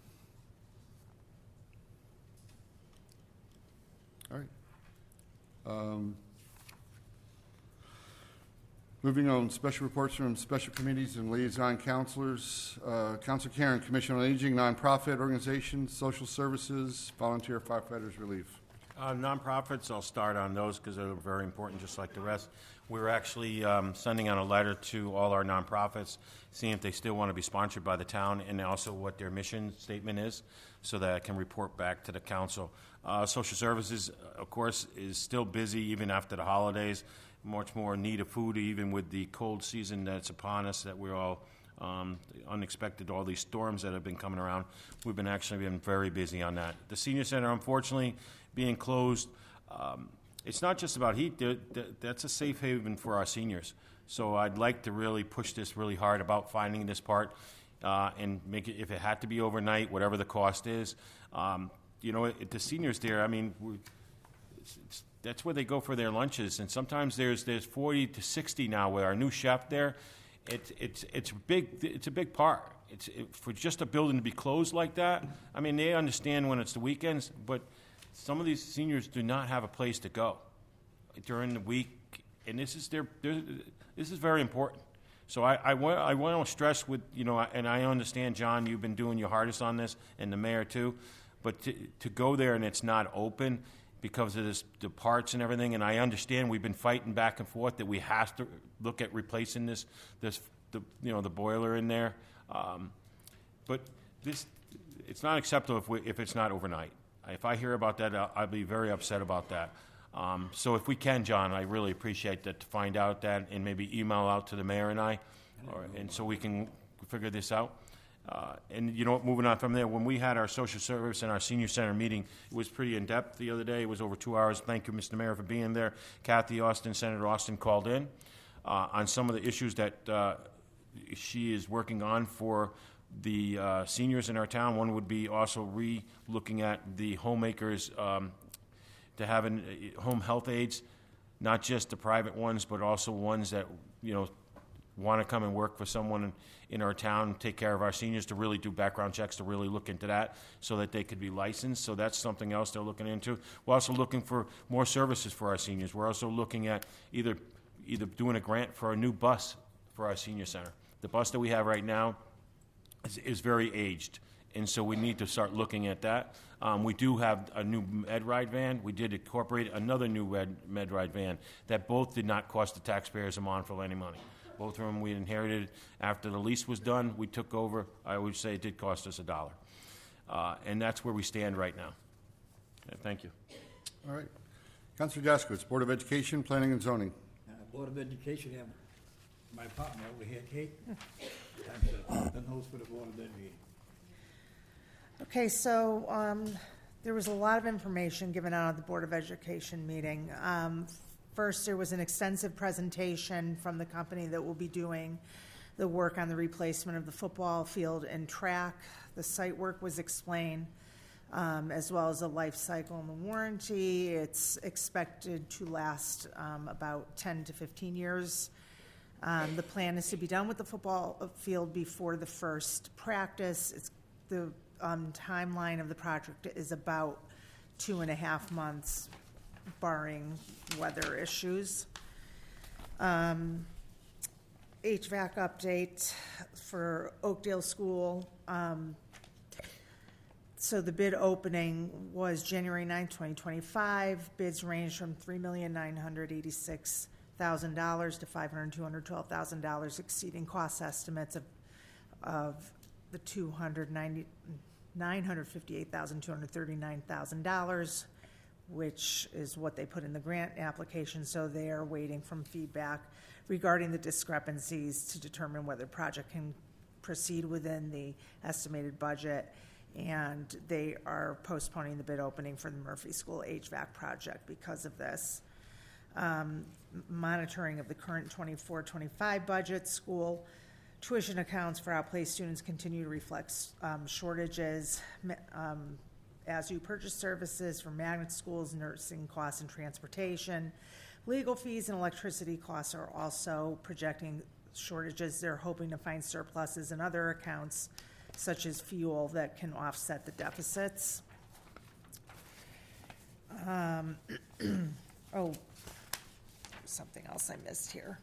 B: All right. Um, moving on, special reports from special committees and liaison counselors. Uh, Councilor Karen, Commission on Aging, nonprofit organizations, social services, volunteer firefighters relief.
F: Uh, nonprofits, I'll start on those because they're very important, just like the rest. We're actually um, sending out a letter to all our nonprofits, seeing if they still want to be sponsored by the town and also what their mission statement is, so that I can report back to the council. Uh, social services, of course, is still busy even after the holidays. Much more need of food, even with the cold season that's upon us, that we're all um, unexpected, all these storms that have been coming around. We've been actually been very busy on that. The senior center, unfortunately, being closed, um, it's not just about heat. There, there, that's a safe haven for our seniors. So I'd like to really push this really hard about finding this part uh, and make it, if it had to be overnight, whatever the cost is. Um, you know, it, the seniors there, I mean, we, it's, it's, that's where they go for their lunches. And sometimes there's there's forty to sixty now with our new chef there. It, it's it's big. It's a big part. It's it, for just a building to be closed like that. I mean, they understand when it's the weekends, but some of these seniors do not have a place to go during the week, and this is their, their this is very important. So I, I, want, I want to stress with, you know, and I understand, John, you've been doing your hardest on this, and the mayor too, but to, to go there and it's not open because of this, the parts and everything, and I understand we've been fighting back and forth that we have to look at replacing this, this the, you know, the boiler in there, um, but this, it's not acceptable if, we, if it's not overnight. If I hear about that, I'll, I'll be very upset about that. Um, so if we can, John, I really appreciate that to find out that and maybe email out to the mayor and I, or, and so we can figure this out. Uh, and you know what, moving on from there, when we had our social service and our senior center meeting, it was pretty in-depth the other day. It was over two hours. Thank you, Mister Mayor, for being there. Kathy Austin, Senator Austin, called in uh, on some of the issues that uh, she is working on for the uh, seniors in our town. One would be also re-looking at the homemakers um, to having uh, home health aides, not just the private ones, but also ones that, you know, want to come and work for someone in, in our town, take care of our seniors, to really do background checks, to really look into that so that they could be licensed. So that's something else they're looking into. We're also looking for more services for our seniors. We're also looking at either either doing a grant for a new bus for our senior center. The bus that we have right now is, is very aged, and so we need to start looking at that. Um, we do have a new MedRide van. We did incorporate another new Med, MedRide van that both did not cost the taxpayers of Montville any money. Both of them we inherited after the lease was done. We took over. I would say it did cost us a dollar. Uh, and that's where we stand right now. Okay, thank you.
B: All right. Councilor Jaskowitz, Board of Education, Planning and Zoning.
K: Uh, Board of Education, have my partner over here, Kate. That's the nose for the Board of Ed meeting.
D: Okay, so um, there was a lot of information given out at the Board of Education meeting. Um, first, there was an extensive presentation from the company that will be doing the work on the replacement of the football field and track. The site work was explained, um, as well as the life cycle and the warranty. It's expected to last um, about ten to fifteen years. Um, the plan is to be done with the football field before the first practice. It's the Um, timeline of the project is about two and a half months, barring weather issues. Um, H V A C update for Oakdale School. Um, So the bid opening was January ninth, twenty twenty-five. Bids ranged from three million nine hundred eighty-six thousand dollars to five million two hundred twelve thousand dollars, exceeding cost estimates of, of the two hundred ninety, nine hundred fifty-eight thousand two hundred thirty-nine thousand dollars, which is what they put in the grant application. So they are waiting from feedback regarding the discrepancies to determine whether the project can proceed within the estimated budget. And they are postponing the bid opening for the Murphy School H V A C project because of this. Um, monitoring of the current twenty-four twenty-five budget, school tuition accounts for outplaced students continue to reflect um, shortages. Um, as you purchase services for magnet schools, nursing costs, and transportation. Legal fees and electricity costs are also projecting shortages. They're hoping to find surpluses in other accounts, such as fuel, that can offset the deficits. Um, oh, something else I missed here.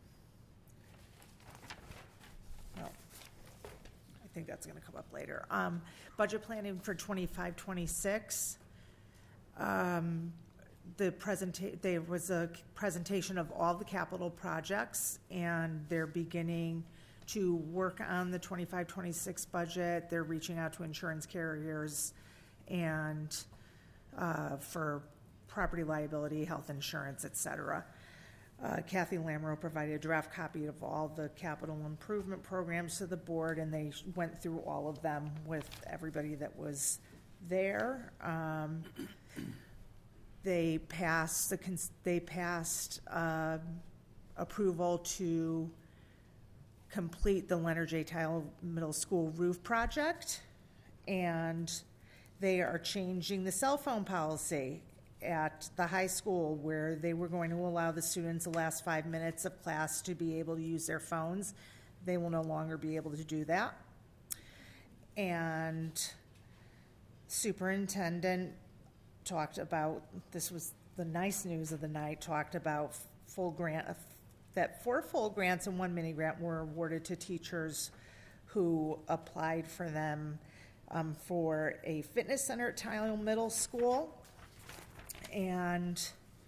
D: No, I think that's going to come up later. Um, budget planning for twenty-five twenty-six. Um, the presenta- there was a presentation of all the capital projects, and they're beginning to work on the twenty-five twenty-six budget. They're reaching out to insurance carriers and uh, for property liability, health insurance, et cetera. Uh, Kathy Lamoureux provided a draft copy of all the capital improvement programs to the board, and they went through all of them with everybody that was there. Um, they passed the cons- they passed uh, approval to complete the Leonard J. Tile Middle School roof project, and they are changing the cell phone policy at the high school, where they were going to allow the students the last five minutes of class to be able to use their phones. They will no longer be able to do that. And superintendent talked about, this was the nice news of the night, talked about full grant, that four full grants and one mini grant were awarded to teachers who applied for them um, for a fitness center at Tile Middle School, and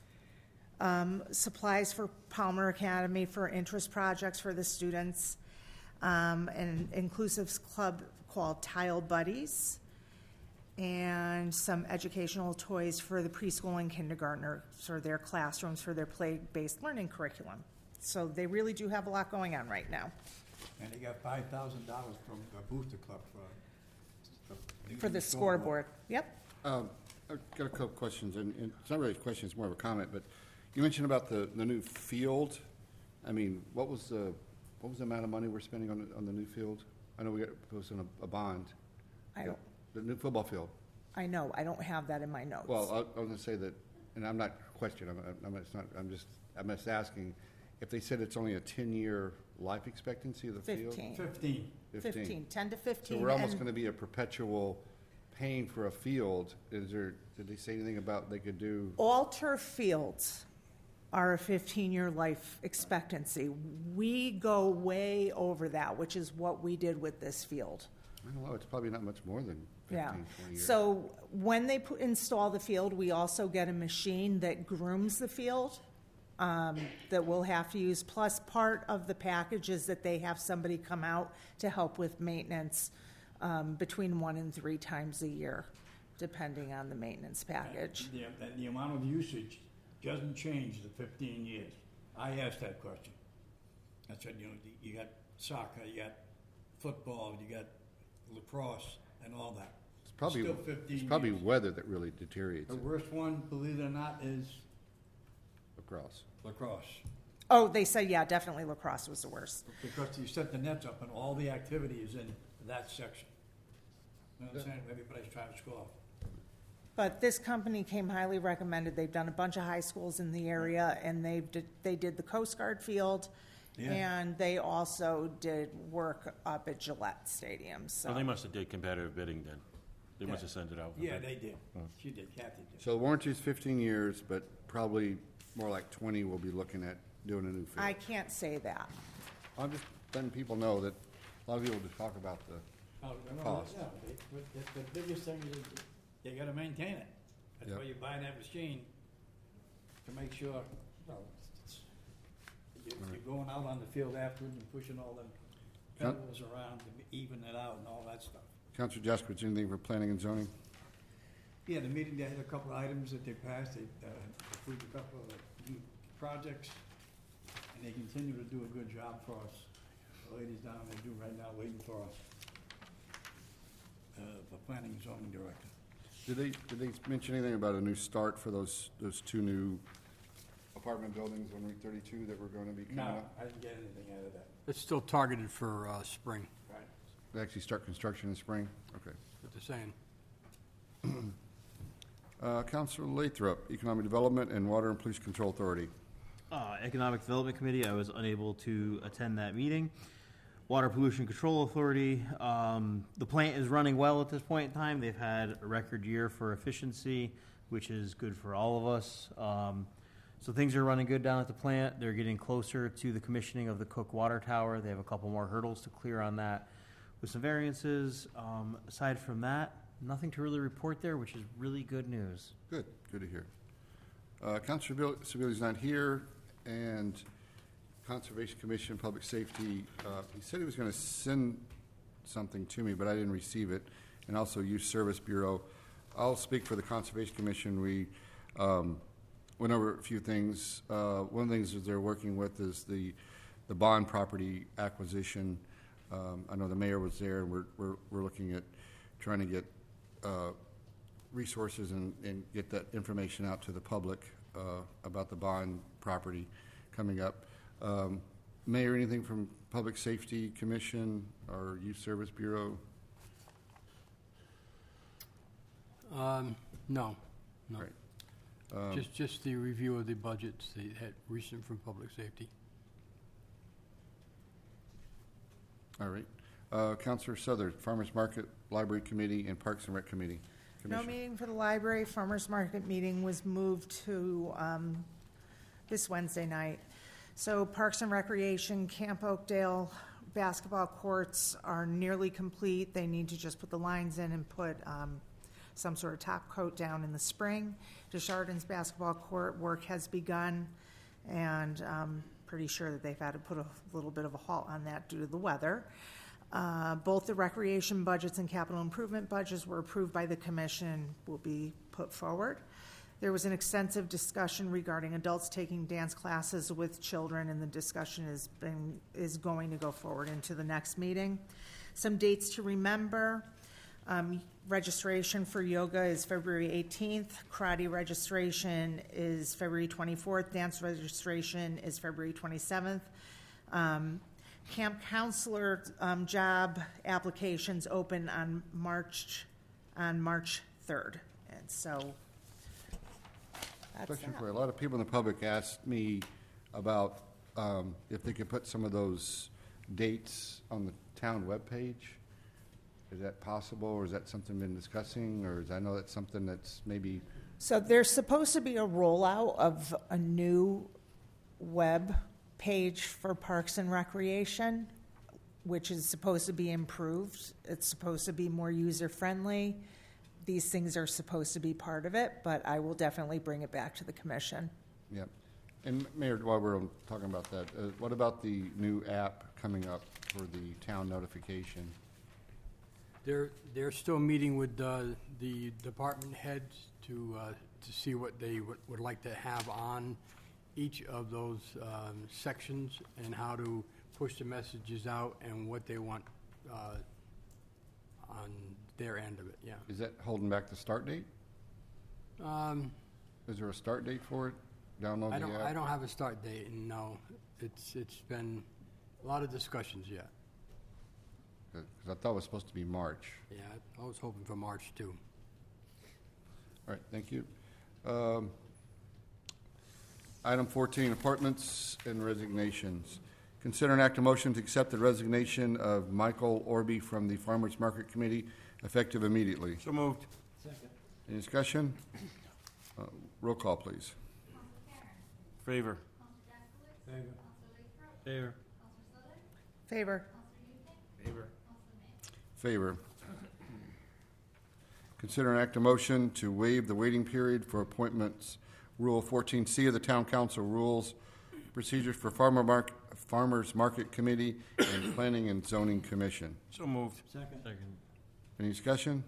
D: um, supplies for Palmer Academy for interest projects for the students, um, an inclusive club called Tile Buddies, and some educational toys for the preschool and kindergartners for their classrooms for their play-based learning curriculum. So they really do have a lot going on right now.
K: And they got five thousand dollars from the Booster Club for, for,
D: For the scoreboard. Yep.
B: Um, I've got a couple questions, and, and it's not really a question, it's more of a comment, but you mentioned about the, the new field. I mean, what was the, what was the amount of money we're spending on, on the new field? I know we got posted a, a bond.
D: I don't,
B: The new football field.
D: I know, I don't have that in my notes.
B: Well, I, I was gonna say that, and I'm not questioning, I'm, I'm, it's not, I'm just, I'm just asking, if they said it's only a ten-year life expectancy of the field?
D: Fifteen.
K: Fifteen.
D: Fifteen, ten to fifteen.
B: So we're almost
D: and-
B: gonna be a perpetual paying for a field. Is there, did they say anything about they could do?
D: All turf fields are a fifteen-year life expectancy. We go way over that, which is what we did with this field.
B: I don't know, it's probably not much more than
D: Yeah.
B: fifteen, twenty years.
D: So when they put, install the field, we also get a machine that grooms the field um, that we'll have to use. Plus, part of the package is that they have somebody come out to help with maintenance um, between one and three times a year, depending on the maintenance package.
K: The, the, the amount of usage doesn't change the fifteen years. I asked that question. I said, you know, you got soccer, you got football, you got lacrosse, and all that.
B: It's probably,
K: Still fifteen
B: it's probably
K: years.
B: weather that really deteriorates
K: The
B: it,
K: worst one, believe it or not, is
B: lacrosse.
K: lacrosse.
D: Oh, they said, yeah, definitely lacrosse was the worst.
K: Because you set the nets up and all the activity is in that section. You know what I'm saying? Everybody's trying to score.
D: But this company came highly recommended. They've done a bunch of high schools in the area, and they did, they did the Coast Guard field,
K: Yeah.
D: and they also did work up at Gillette Stadium. So
F: Well, they must have did competitive bidding then. They must
K: Yeah.
F: have sent it out. for
K: Yeah,
F: bid.
K: they did. She did, Kathy did.
B: So the warranty's fifteen years, but probably more like twenty we'll be looking at doing a new field.
D: I can't say that.
B: I'm just letting people know that a lot of people just talk about the,
K: Oh, no,
B: Cost.
K: yeah, they- but the, the biggest thing is that you gotta maintain it. That's why
B: Yep.
K: you buy that machine, to make sure, well, it's, you- you're going out on the field afterwards and pushing all them
B: Yep.
K: pedals around to even it out and all that stuff.
B: Counselor Jaskowitz, anything for planning and zoning?
K: Yeah, the meeting, they had a couple of items that they passed, they, uh, approved a couple of new projects, and they continue to do a good job for us. The ladies down there do right now, waiting for us, uh, the planning and zoning director.
B: Did they, did they mention anything about a new start for those, those two new apartment buildings on Route thirty-two that were gonna be coming
K: No,
B: up?
K: I didn't get anything out of that.
C: It's still targeted for uh, spring,
K: Right.
B: They actually start construction in spring? Okay.
C: what they're saying.
B: Uh, Counselor Lathrop, Economic Development and Water and Police Control Authority.
G: Uh, Economic Development Committee, I was unable to attend that meeting. Water Pollution Control Authority, um, the plant is running well at this point in time. They've had a record year for efficiency, which is good for all of us. Um, so things are running good down at the plant. They're getting closer to the commissioning of the Cook Water Tower. They have a couple more hurdles to clear on that with some variances. Um, aside from that, nothing to really report there, which is really good news.
B: Good, good to hear. Uh, Counselor Sebeli's not here, and Conservation Commission, Public Safety, uh, he said he was going to send something to me, but I didn't receive it, and also Youth Service Bureau. I'll speak for the Conservation Commission. We um, went over a few things. Uh, one of the things that they're working with is the, the bond property acquisition. Um, I know the mayor was there, and we're, we're, we're looking at trying to get uh, resources and, and get that information out to the public uh, about the bond property coming up. Um, Mayor, anything from Public Safety Commission or Youth Service Bureau?
C: Um, no, no.
B: Right. Um,
C: Just, just the review of the budgets they had recent from public safety.
B: All right. Uh, Counselor Southern, Farmers Market, Library Committee, and Parks and Rec Committee.
D: No
B: Commission.
D: meeting for the library. Farmers Market meeting was moved to um, this Wednesday night. So Parks and Recreation, Camp Oakdale basketball courts are nearly complete. They need to just put the lines in and put um, some sort of top coat down in the spring. Desjardins basketball court work has begun, and I'm pretty sure that they've had to put a little bit of a halt on that due to the weather. Uh, both the recreation budgets and capital improvement budgets were approved by the commission and will be put forward. There was an extensive discussion regarding adults taking dance classes with children, and the discussion is been, is going to go forward into the next meeting. Some dates to remember. Um, registration for yoga is February eighteenth. Karate registration is February twenty-fourth. Dance registration is February twenty-seventh. Um, Camp counselor um, job applications open on March on March third, and so that's
B: Question
D: that.
B: for you. A lot of people in the public asked me about um, if they could put some of those dates on the town webpage. Is that possible, or is that something we've been discussing, or is I know that's something that's maybe
D: So there's supposed to be a rollout of a new web page for Parks and Recreation, which is supposed to be improved. It's supposed to be more user-friendly. These things are supposed to be part of it, but I will definitely bring it back to the commission.
B: yeah. And Mayor, while we're talking about that, uh, what about the new app coming up for the town notification?
C: They're, they're still meeting with uh, the department heads to, uh, to see what they would, would like to have on each of those um, sections and how to push the messages out and what they want uh, on their end of it, yeah.
B: Is that holding back the start date?
C: Um,
B: Is there a start date for it? Download
C: I
B: the
C: don't,
B: app?
C: I don't have a start date, and no, it's, it's been a lot of discussions yet.
B: Because I thought it was supposed to be March.
C: Yeah, I was hoping for March too.
B: All right, thank you. Um, Item fourteen, appointments and resignations. Consider an act of motion to accept the resignation of Michael Orby from the Farmers Market Committee, effective immediately.
F: So moved.
K: Second.
B: Any discussion? Uh, Roll call, please.
F: Favor.
K: Favor.
G: Favor.
D: Favor.
F: Favor.
B: Favor. Consider an act of motion to waive the waiting period for appointments, Rule fourteen C of the Town Council Rules, Procedures for Farmer Mark, Farmers Market Committee and Planning and Zoning Commission.
F: So moved.
K: Second.
G: Second.
B: Any discussion?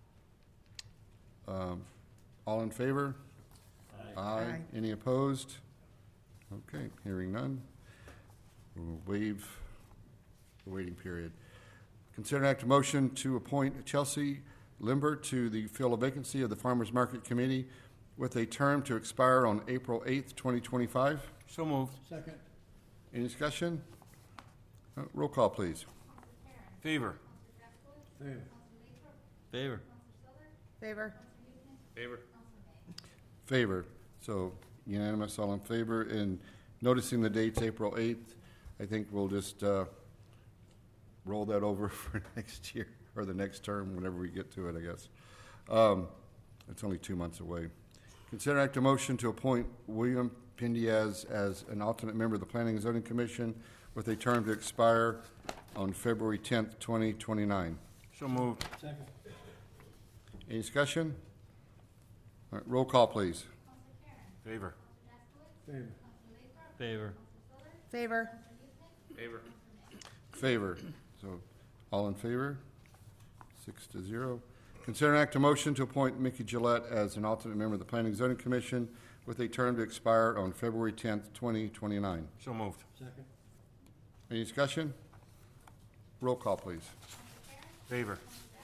B: Um, all in favor? Aye.
D: Aye.
B: Any opposed? Okay, hearing none. We'll waive the waiting period. Consider an act of motion to appoint Chelsea Limber to the fill a vacancy of the Farmers Market Committee with a term to expire on April eighth, twenty twenty-five.
F: So moved.
K: Second.
B: Any discussion? Uh, roll call, please.
F: Favor.
K: Favor.
G: Favor.
D: Favor.
F: Favor.
B: Favor. So unanimous, all in favor. And noticing the date's April eighth, I think we'll just uh, roll that over for next year or the next term, whenever we get to it, I guess. Um, it's only two months away. Consider act of motion to appoint William Pindiaz as an alternate member of the Planning and Zoning Commission with a term to expire on February tenth, twenty twenty-nine.
F: So moved.
K: Second.
B: Any discussion? All right, roll call, please.
F: Favor.
K: Favor.
G: Favor.
D: Favor.
F: Favor.
B: Favor. So, all in favor? Six to zero. Consider an act of motion to appoint Mickey Gillette as an alternate member of the Planning and Zoning Commission with a term to expire on February tenth, twenty twenty-nine.
F: So moved.
K: Second.
B: Any discussion? Roll call, please.
F: Favor.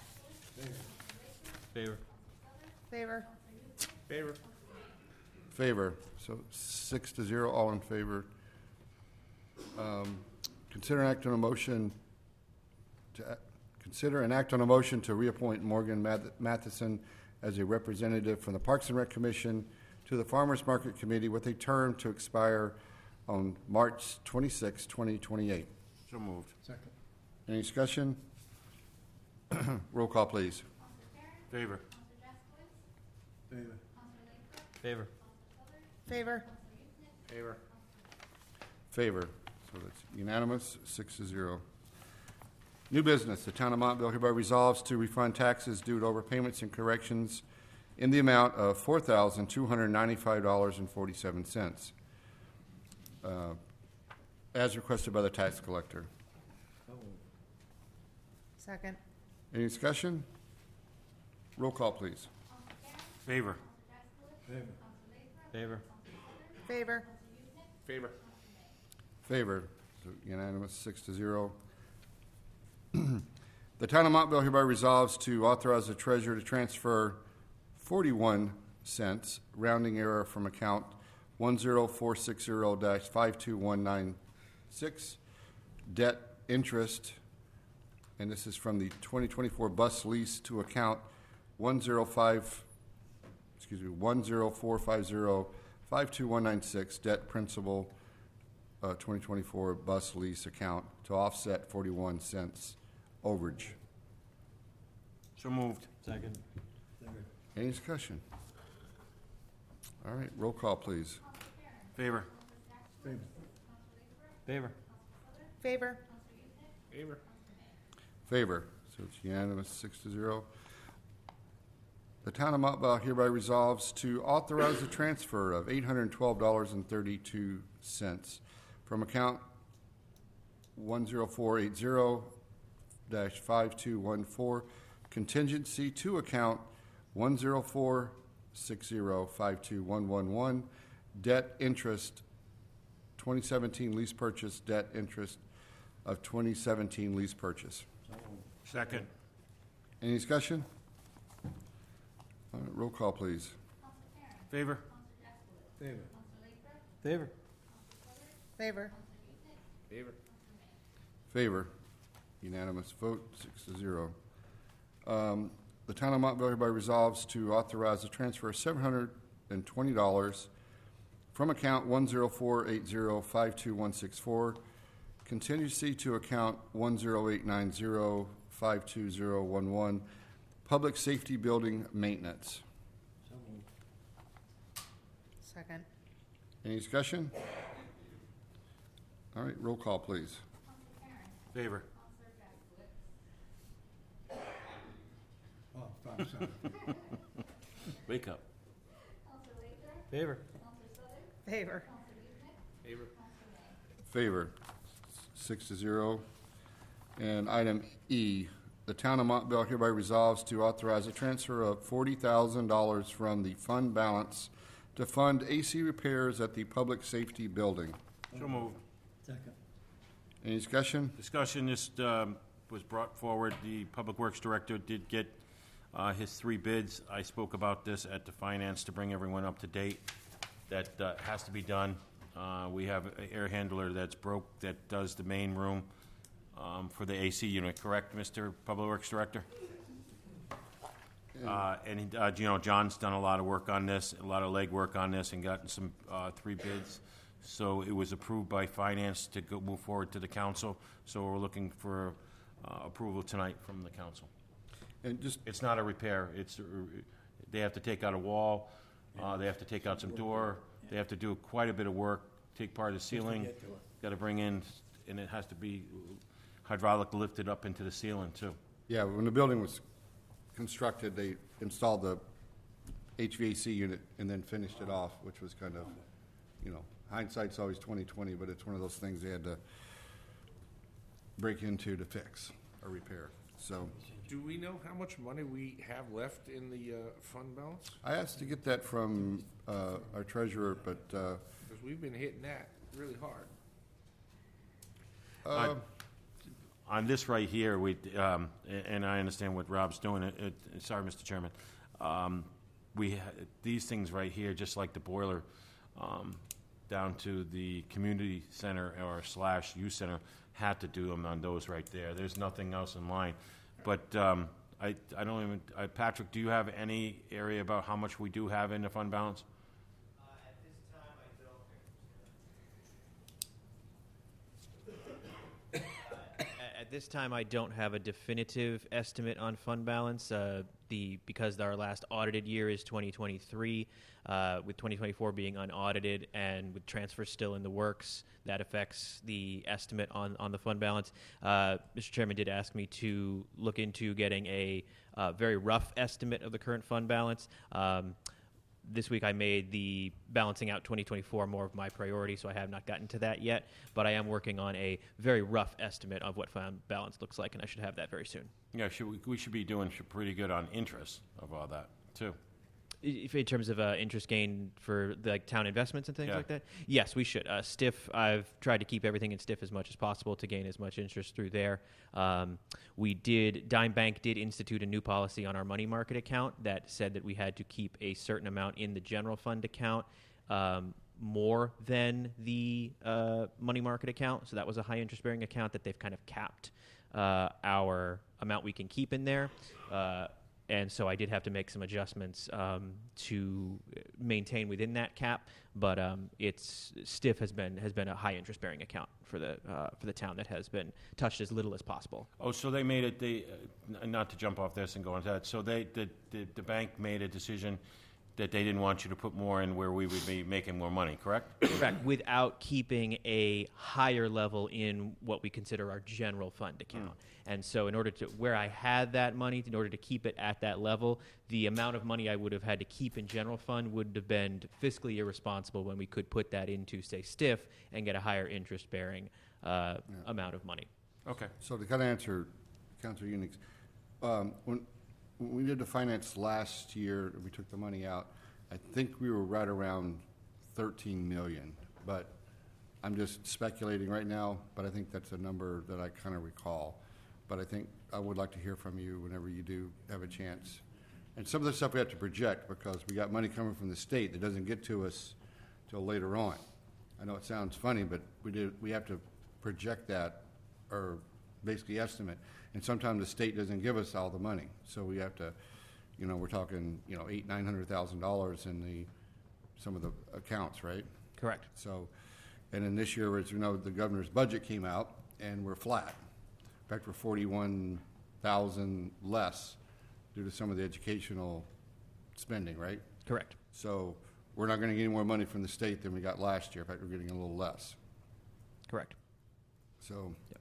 G: Favor.
D: Favor.
F: Favor.
B: Favor. So six to zero, all in favor. Um, consider an act on a motion to a- consider an act on a motion to reappoint Morgan Math- Matheson as a representative from the Parks and Rec Commission to the Farmers Market Committee with a term to expire on March twenty-sixth, twenty twenty-eight.
F: So moved.
K: Second.
B: Any discussion? Roll call, please.
F: Favor.
K: Favor.
G: Favor.
D: Favor.
F: Favor.
B: Favor. So that's unanimous, six to zero. New business. The Town of Montville hereby resolves to refund taxes due to overpayments and corrections in the amount of four thousand two hundred ninety-five dollars and forty-seven cents, uh, as requested by the tax collector.
D: Second.
B: Any discussion? Roll call, please.
F: Favor.
K: Favor.
G: Favor.
D: Favor.
F: Favor.
B: Favor. So unanimous, six to zero. The Town of Montville hereby resolves to authorize the treasurer to transfer forty-one cents, rounding error, from account one zero four six zero dash five two one nine six, debt interest, and this is from the twenty twenty-four bus lease, to account one zero five, excuse me, one zero four five zero five two one nine six, debt principal, uh, twenty twenty-four bus lease account, to offset forty-one cents overage.
F: So moved.
G: Second.
K: Third.
B: Any discussion? All right, roll call, please.
F: Favor.
K: Favor.
G: Favor.
D: Favor.
F: Favor.
B: Favor. So it's unanimous, six to zero. The Town of Montville hereby resolves to authorize the transfer of eight hundred twelve dollars and thirty-two cents from account one zero four eight zero dash five two one four contingency to account one zero four six zero five two one one one, debt interest twenty seventeen lease purchase, debt interest of twenty seventeen lease purchase.
F: Second.
B: Any discussion? All right, roll call, please.
F: Favor.
K: Favor.
G: Favor.
D: Favor.
F: Favor.
B: Favor. Unanimous vote, six to zero. Um, the Town of Montville hereby resolves to authorize the transfer of seven hundred and twenty dollars from account one zero four eight zero five two one six four, contingency to account one zero eight nine zero five two zero one one, public safety building maintenance.
K: So moved.
D: Second.
B: Any discussion? All right, roll call, please.
F: Favor.
K: Oh, I'm sorry.
F: Wake up.
G: Favor.
D: Favor.
B: Favor, six to zero. And item E, the town of Montville hereby resolves to authorize a transfer of forty thousand dollars from the fund balance to fund A C repairs at the Public Safety Building.
F: So moved.
K: Second.
B: Any discussion?
F: Discussion just um, was brought forward. The Public Works Director did get uh, his three bids. I spoke about this at the finance to bring everyone up to date. That uh, has to be done. Uh, we have an air handler that's broke that does the main room um, for the A C unit, correct, Mister Public Works Director? Uh, and, he- uh, you know, John's done a lot of work on this, a lot of legwork on this, and gotten some uh, three bids. So it was approved by finance to go move forward to the council. So we're looking for uh, approval tonight from the council.
B: And just,
F: It's not a repair. It's, uh, they have to take out a wall, uh, they have to take out some door, they have to do quite a bit of work, take part of the ceiling,
K: get to it.
F: got to bring in, and it has to be hydraulic lifted up into the ceiling, too.
B: yeah, when the building was constructed, they installed the H V A C unit and then finished it off, which was kind of, you know, hindsight's always twenty twenty, but it's one of those things they had to break into to fix or repair. So
L: Do we know how much money we have left in the uh, fund balance?
B: I asked to get that from uh, our treasurer, but uh,
L: Because we've been hitting that really hard.
B: uh,
F: On this right here, we, um, a- and I understand what Rob's doing, it, it, sorry, Mister Chairman, um, we, ha- these things right here, just like the boiler, um, down to the community center or slash youth center, had to do them on those right there. There's nothing else in line. But, um, I, I don't even, uh, Patrick, do you have any area about how much we do have in the fund balance?
J: At this time, I don't. At this time, I don't have a definitive estimate on fund balance. Uh, the because our last audited year is twenty twenty-three, uh, with twenty twenty-four being unaudited and with transfers still in the works, that affects the estimate on, on the fund balance. Uh, Mister Chairman did ask me to look into getting a uh, very rough estimate of the current fund balance. Um, This week I made the balancing out twenty twenty-four more of my priority, so I have not gotten to that yet. But I am working on a very rough estimate of what fund balance looks like, and I should have that very soon.
F: Yeah, should, we, we should be doing should pretty good on interest of all that, too.
J: If in terms of uh, interest gain for the, like town investments and things
F: Yeah.
J: like that, yes, we should. Uh, Stiff, I've tried to keep everything in Stiff as much as possible to gain as much interest through there. Um, we did, Dime Bank did institute a new policy on our money market account that said that we had to keep a certain amount in the general fund account, um, more than the uh, money market account. So that was a high interest bearing account that they've kind of capped uh, our amount we can keep in there. Uh, And so I did have to make some adjustments um, to maintain within that cap, but um, it's Stiff has been has been a high interest bearing account for the uh, for the town that has been touched as little as possible.
F: Oh, so they made it, they, uh, n- not to jump off this and go into that, so they, the, the, the bank made a decision that they didn't want you to put more in where we would be making more money, correct?
J: Correct. Without keeping a higher level in what we consider our general fund account. And so in order to, where I had that money, in order to keep it at that level, the amount of money I would have had to keep in general fund would have been fiscally irresponsible when we could put that into, say, Stiff and get a higher interest-bearing uh, amount of money.
F: Okay.
B: so to kind of answer Councilor Unix, um, when, when we did the finance last year, we took the money out, I think we were right around thirteen million, but I'm just speculating right now, but I think that's a number that I kind of recall. But I think I would like to hear from you whenever you do have a chance. And some of the stuff we have to project because we got money coming from the state that doesn't get to us till later on. I know it sounds funny, but we do, we have to project that or basically estimate. And sometimes the state doesn't give us all the money. So we have to, you know, we're talking, you know, eight, nine hundred thousand dollars in the, some of the accounts, right?
J: Correct.
B: So, and then this year, as you know, the governor's budget came out and we're flat. In fact, we're forty-one thousand less due to some of the educational spending, right?
J: Correct.
B: So we're not going to get any more money from the state than we got last year. In fact, we're getting a little less.
J: Correct.
B: So,
J: Yep.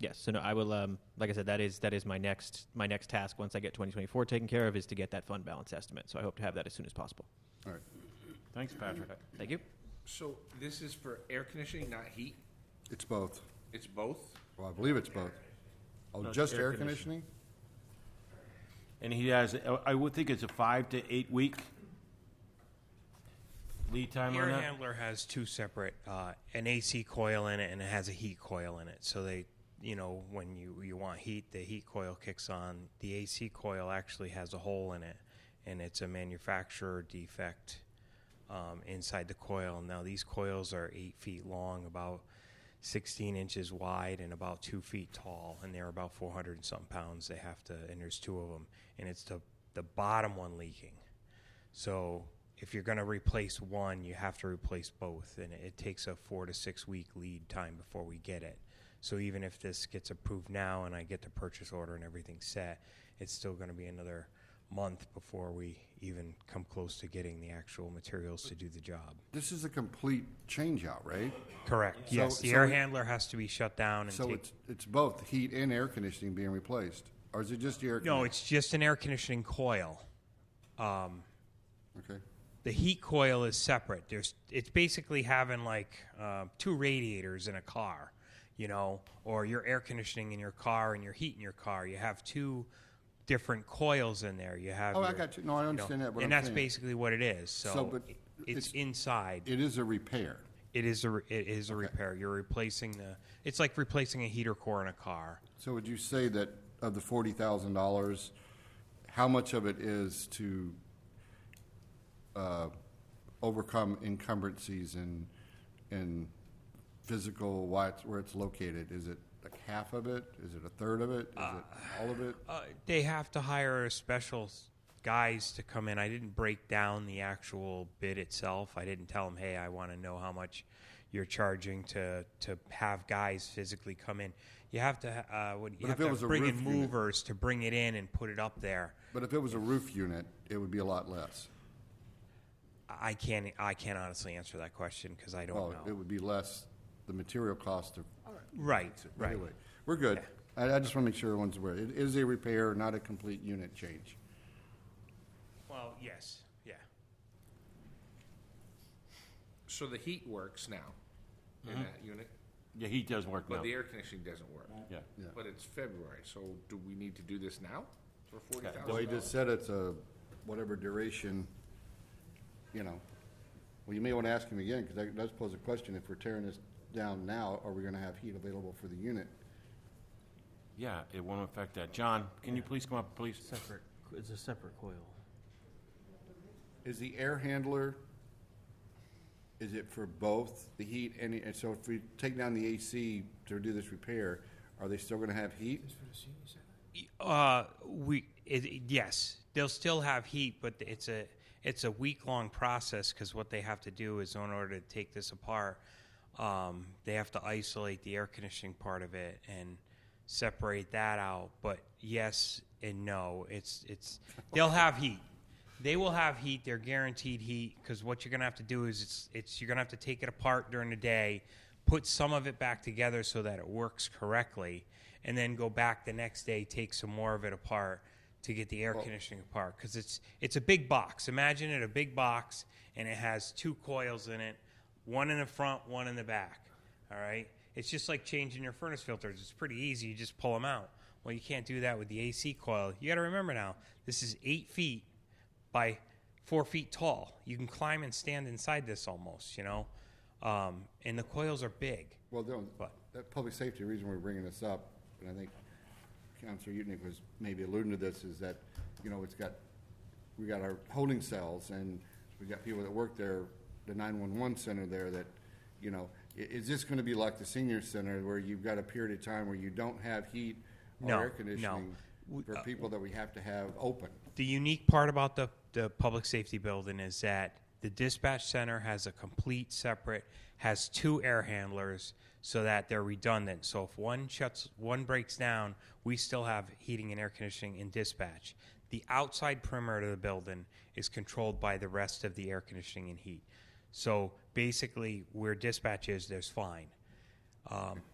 J: Yes. So no, I will. Um, like I said, that is that is my next my next task once I get twenty twenty-four taken care of is to get that fund balance estimate. So I hope to have that as soon as possible.
B: All right.
F: Thanks, Patrick.
J: Thank you.
L: So this is for air conditioning, not heat?
B: It's both.
L: It's both?
B: Well, I believe it's both. Oh,
F: No, it's
B: just
F: air
B: air conditioning?
F: And he has, I would think it's a five to eight week lead time on
H: Air
F: that?
H: handler has two separate, uh, an A C coil in it and it has a heat coil in it. So they, you know, when you, you want heat, the heat coil kicks on. The A C coil actually has a hole in it, and it's a manufacturer defect um, inside the coil. Now these coils are eight feet long, about sixteen inches wide, and about two feet tall, and they're about four hundred and something pounds. They have to, and there's two of them, and it's the the bottom one leaking. So if you're going to replace one, you have to replace both, and it takes a four to six week lead time before we get it. So even if this gets approved now and I get the purchase order and everything set, it's still going to be another month before we even come close to getting the actual materials to do the job.
B: This is a complete change-out, right?
H: Correct.
B: So-
H: Yes, the
B: so
H: air
B: it-
H: handler has to be shut down and
B: So
H: take.
B: it's, it's both heat and air conditioning being replaced? Or is it just the air conditioning?
H: No, it's just an air conditioning coil. Um,
B: Okay.
H: The heat coil is separate. There's, it's basically having like uh, two radiators in a car, you know, or your air conditioning in your car and your heat in your car. You have two different coils in there. You have.
B: Oh, I
H: your-
B: got you. No, I understand
H: know,
B: that, but
H: and
B: I'm
H: that's
B: saying-
H: basically what it is. So,
B: So, but
H: it- it's,
B: it's-
H: inside.
B: It is a repair.
H: It is a re- it is a repair. You're replacing the. It's like replacing a heater core in a car.
B: So would you say that of the forty thousand dollars, how much of it is to uh, overcome encumbrances and and physical why it's, where it's located? Is it like half of it? Is it a third of it? Is it all of it?
H: Uh, they have to hire special s- guys to come in. I didn't break down the actual bid itself. I didn't tell them, hey, I want to know how much you're charging to, to have guys physically come in. You have to uh, what, you
B: But
H: have
B: if it
H: to
B: was a
H: bring in
B: roof unit-
H: movers to bring it in and put it up there.
B: But if it was a roof unit, it would be a lot less.
H: I can't I can't honestly answer that question because I don't
B: Well,
H: know.
B: it would be less the material cost of.
H: Right, right.
B: Anyway, we're good. I, I just want to make sure everyone's aware. It is a repair, not a complete unit change.
H: Well, yes, yeah.
L: So the heat works now in
F: Mhm.
L: that unit,
F: Yeah, heat does work now.
L: but the air conditioning doesn't work.
F: Yeah.
B: Yeah.
L: But it's February, so do we need to do this now for forty thousand?
B: Well, he just said it's a whatever duration, you know. Well, you may want to ask him again, because that does pose a question. If we're tearing this down now, are we going to have heat available for the unit?
F: Yeah, it won't affect that. John, can you please come up, please?
G: Separate, it's a separate coil.
B: Is the air handler, is it for both the heat and, the- and so if we take down the A C to do this repair, are they still going to have heat?
H: Uh, we it, yes, they'll still have heat, but it's a it's a week long process because what they have to do is in order to take this apart, um, they have to isolate the air conditioning part of it and separate that out. But yes and no, it's it's they'll have heat. They will have heat. They're guaranteed heat because what you're gonna have to do is it's it's you're gonna have to take it apart during the day, put some of it back together so that it works correctly, and then go back the next day, take some more of it apart to get the air conditioning apart because it's it's a big box. Imagine it a big box and it has two coils in it, one in the front, one in the back. All right, it's just like changing your furnace filters. It's pretty easy. You just pull them out. Well, you can't do that with the A C coil. You got to remember now, this is eight feet by four feet tall. You can climb and stand inside this almost, you know, um, and the coils are big.
B: Well, the,
H: But-
B: that public safety reason we're bringing this up, and I think Councilor Utnick was maybe alluding to this, is that, you know, it's got, we got our holding cells, and we got people that work there, the nine one one center there that, you know, i- is this going to be like the senior center where you've got a period of time where you don't have heat or
H: No,
B: air
H: no.
B: conditioning
H: We-
B: for
H: uh,
B: people that we have to have open?
H: The unique part about the, the public safety building is that the dispatch center has a complete separate, has two air handlers so that they're redundant. So if one shuts, one breaks down, we still have heating and air conditioning in dispatch. The outside perimeter of the building is controlled by the rest of the air conditioning and heat. So basically, where dispatch is, there's fine. Um,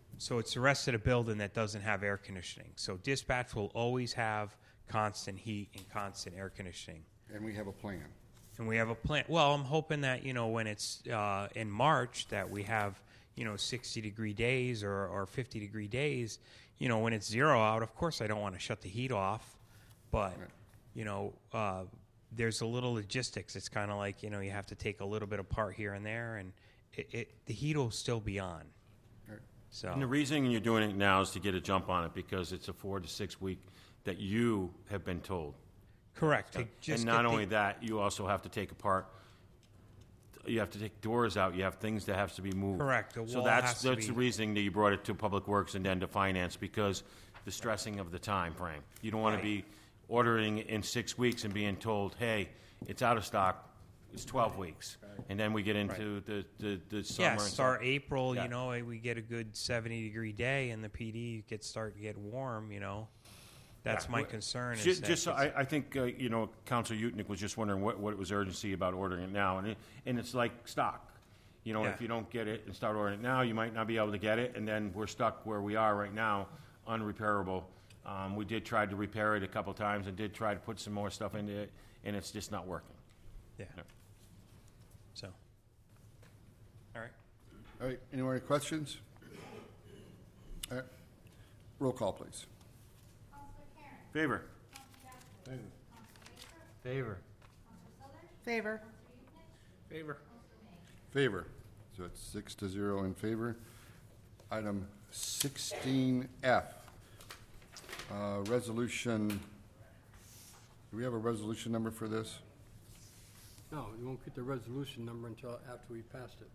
H: So it's the rest of the building that doesn't have air conditioning. So dispatch will always have constant heat and constant air conditioning.
B: And we have a plan.
H: And we have a plan. Well, I'm hoping that, you know, when it's uh, in March that we have, you know, sixty degree days or, or fifty degree days. You know, when it's zero out, of course I don't want to shut the heat off. But,
B: Right.
H: you know, uh, there's a little logistics. It's kind of like, you know, you have to take a little bit apart here and there. And it, it, the heat will still be on.
B: Right.
H: So.
F: And the reason you're doing it now is to get a jump on it because it's a four to six week that you have been told.
H: Correct. To just
F: and not
H: get the-
F: only that, you also have to take apart. You have to take doors out. You have things that have to be moved.
H: Correct. The
F: so
H: wall
F: that's
H: has to
F: that's
H: be-
F: the reason that you brought it to Public Works and then to Finance because the stressing of the time frame. You don't want
H: Right.
F: to be ordering in six weeks and being told, "Hey, it's out of stock." It's twelve weeks, and then we get into the, the the summer.
H: Yeah,
F: and
H: start
F: stuff.
H: April,
F: Yeah.
H: you know, we get a good seventy degree day and the P D gets start to get warm, you know. That's
F: Yeah.
H: my
F: Well,
H: concern. is
F: Just,
H: that
F: just so
H: it's-
F: I, I think uh, you know, Councilor Utnick was just wondering what, what was urgency about ordering it now, and it, and it's like stock. You know,
H: Yeah.
F: if you don't get it and start ordering it now, you might not be able to get it, and then we're stuck where we are right now, unrepairable. Um, we did try to repair it a couple times and did try to put some more stuff into it, and it's just not working.
H: yeah.
F: Yeah.
H: So, all right.
B: All right, any more questions? All right, roll call, please.
F: Favor.
G: Favor.
D: Favor.
L: Favor.
B: Favor. So it's six to zero in favor. Item sixteen F, uh, resolution, do we have a resolution number for this?
C: No, you won't get the resolution number until after we passed it.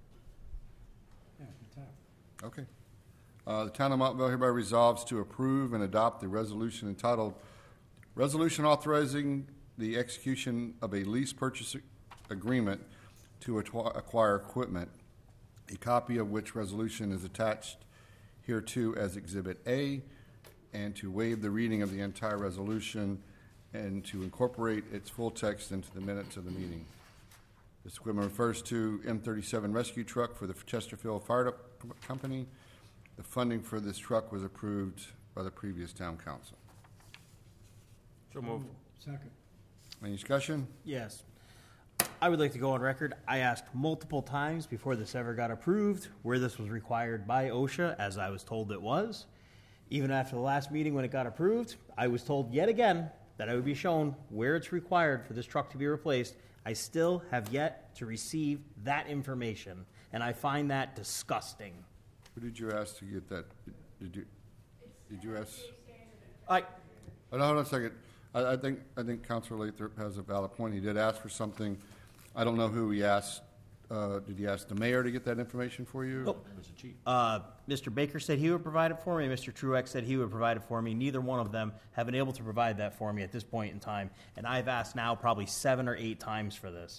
B: Okay. Uh, The Town of Montville hereby resolves to approve and adopt the resolution entitled, Resolution Authorizing the Execution of a Lease Purchase Agreement to atwa- Acquire Equipment, a copy of which resolution is attached hereto as Exhibit A, and to waive the reading of the entire resolution and to incorporate its full text into the minutes of the meeting. This equipment refers to M thirty-seven rescue truck for the Chesterfield Fire Dep- Company. The funding for this truck was approved by the previous town council.
F: So moved.
K: Second.
B: Any discussion?
G: Yes. I would like to go on record. I asked multiple times before this ever got approved where this was required by OSHA, as I was told it was. Even after the last meeting when it got approved, I was told yet again that I would be shown where it's required for this truck to be replaced. I still have yet to receive that information, and I find that disgusting.
B: Who did you ask to get that? Did you, did you ask?
G: I,
B: Oh, no, hold on a second. I, I think, I think Councilor Lathrop has a valid point. He did ask for something. I don't know who he asked. Uh, did he ask the mayor to get that information for you?
G: Oh. Uh, Mister Baker said he would provide it for me. Mister Truex said he would provide it for me. Neither one of them have been able to provide that for me at this point in time. And I've asked now probably seven or eight times for this.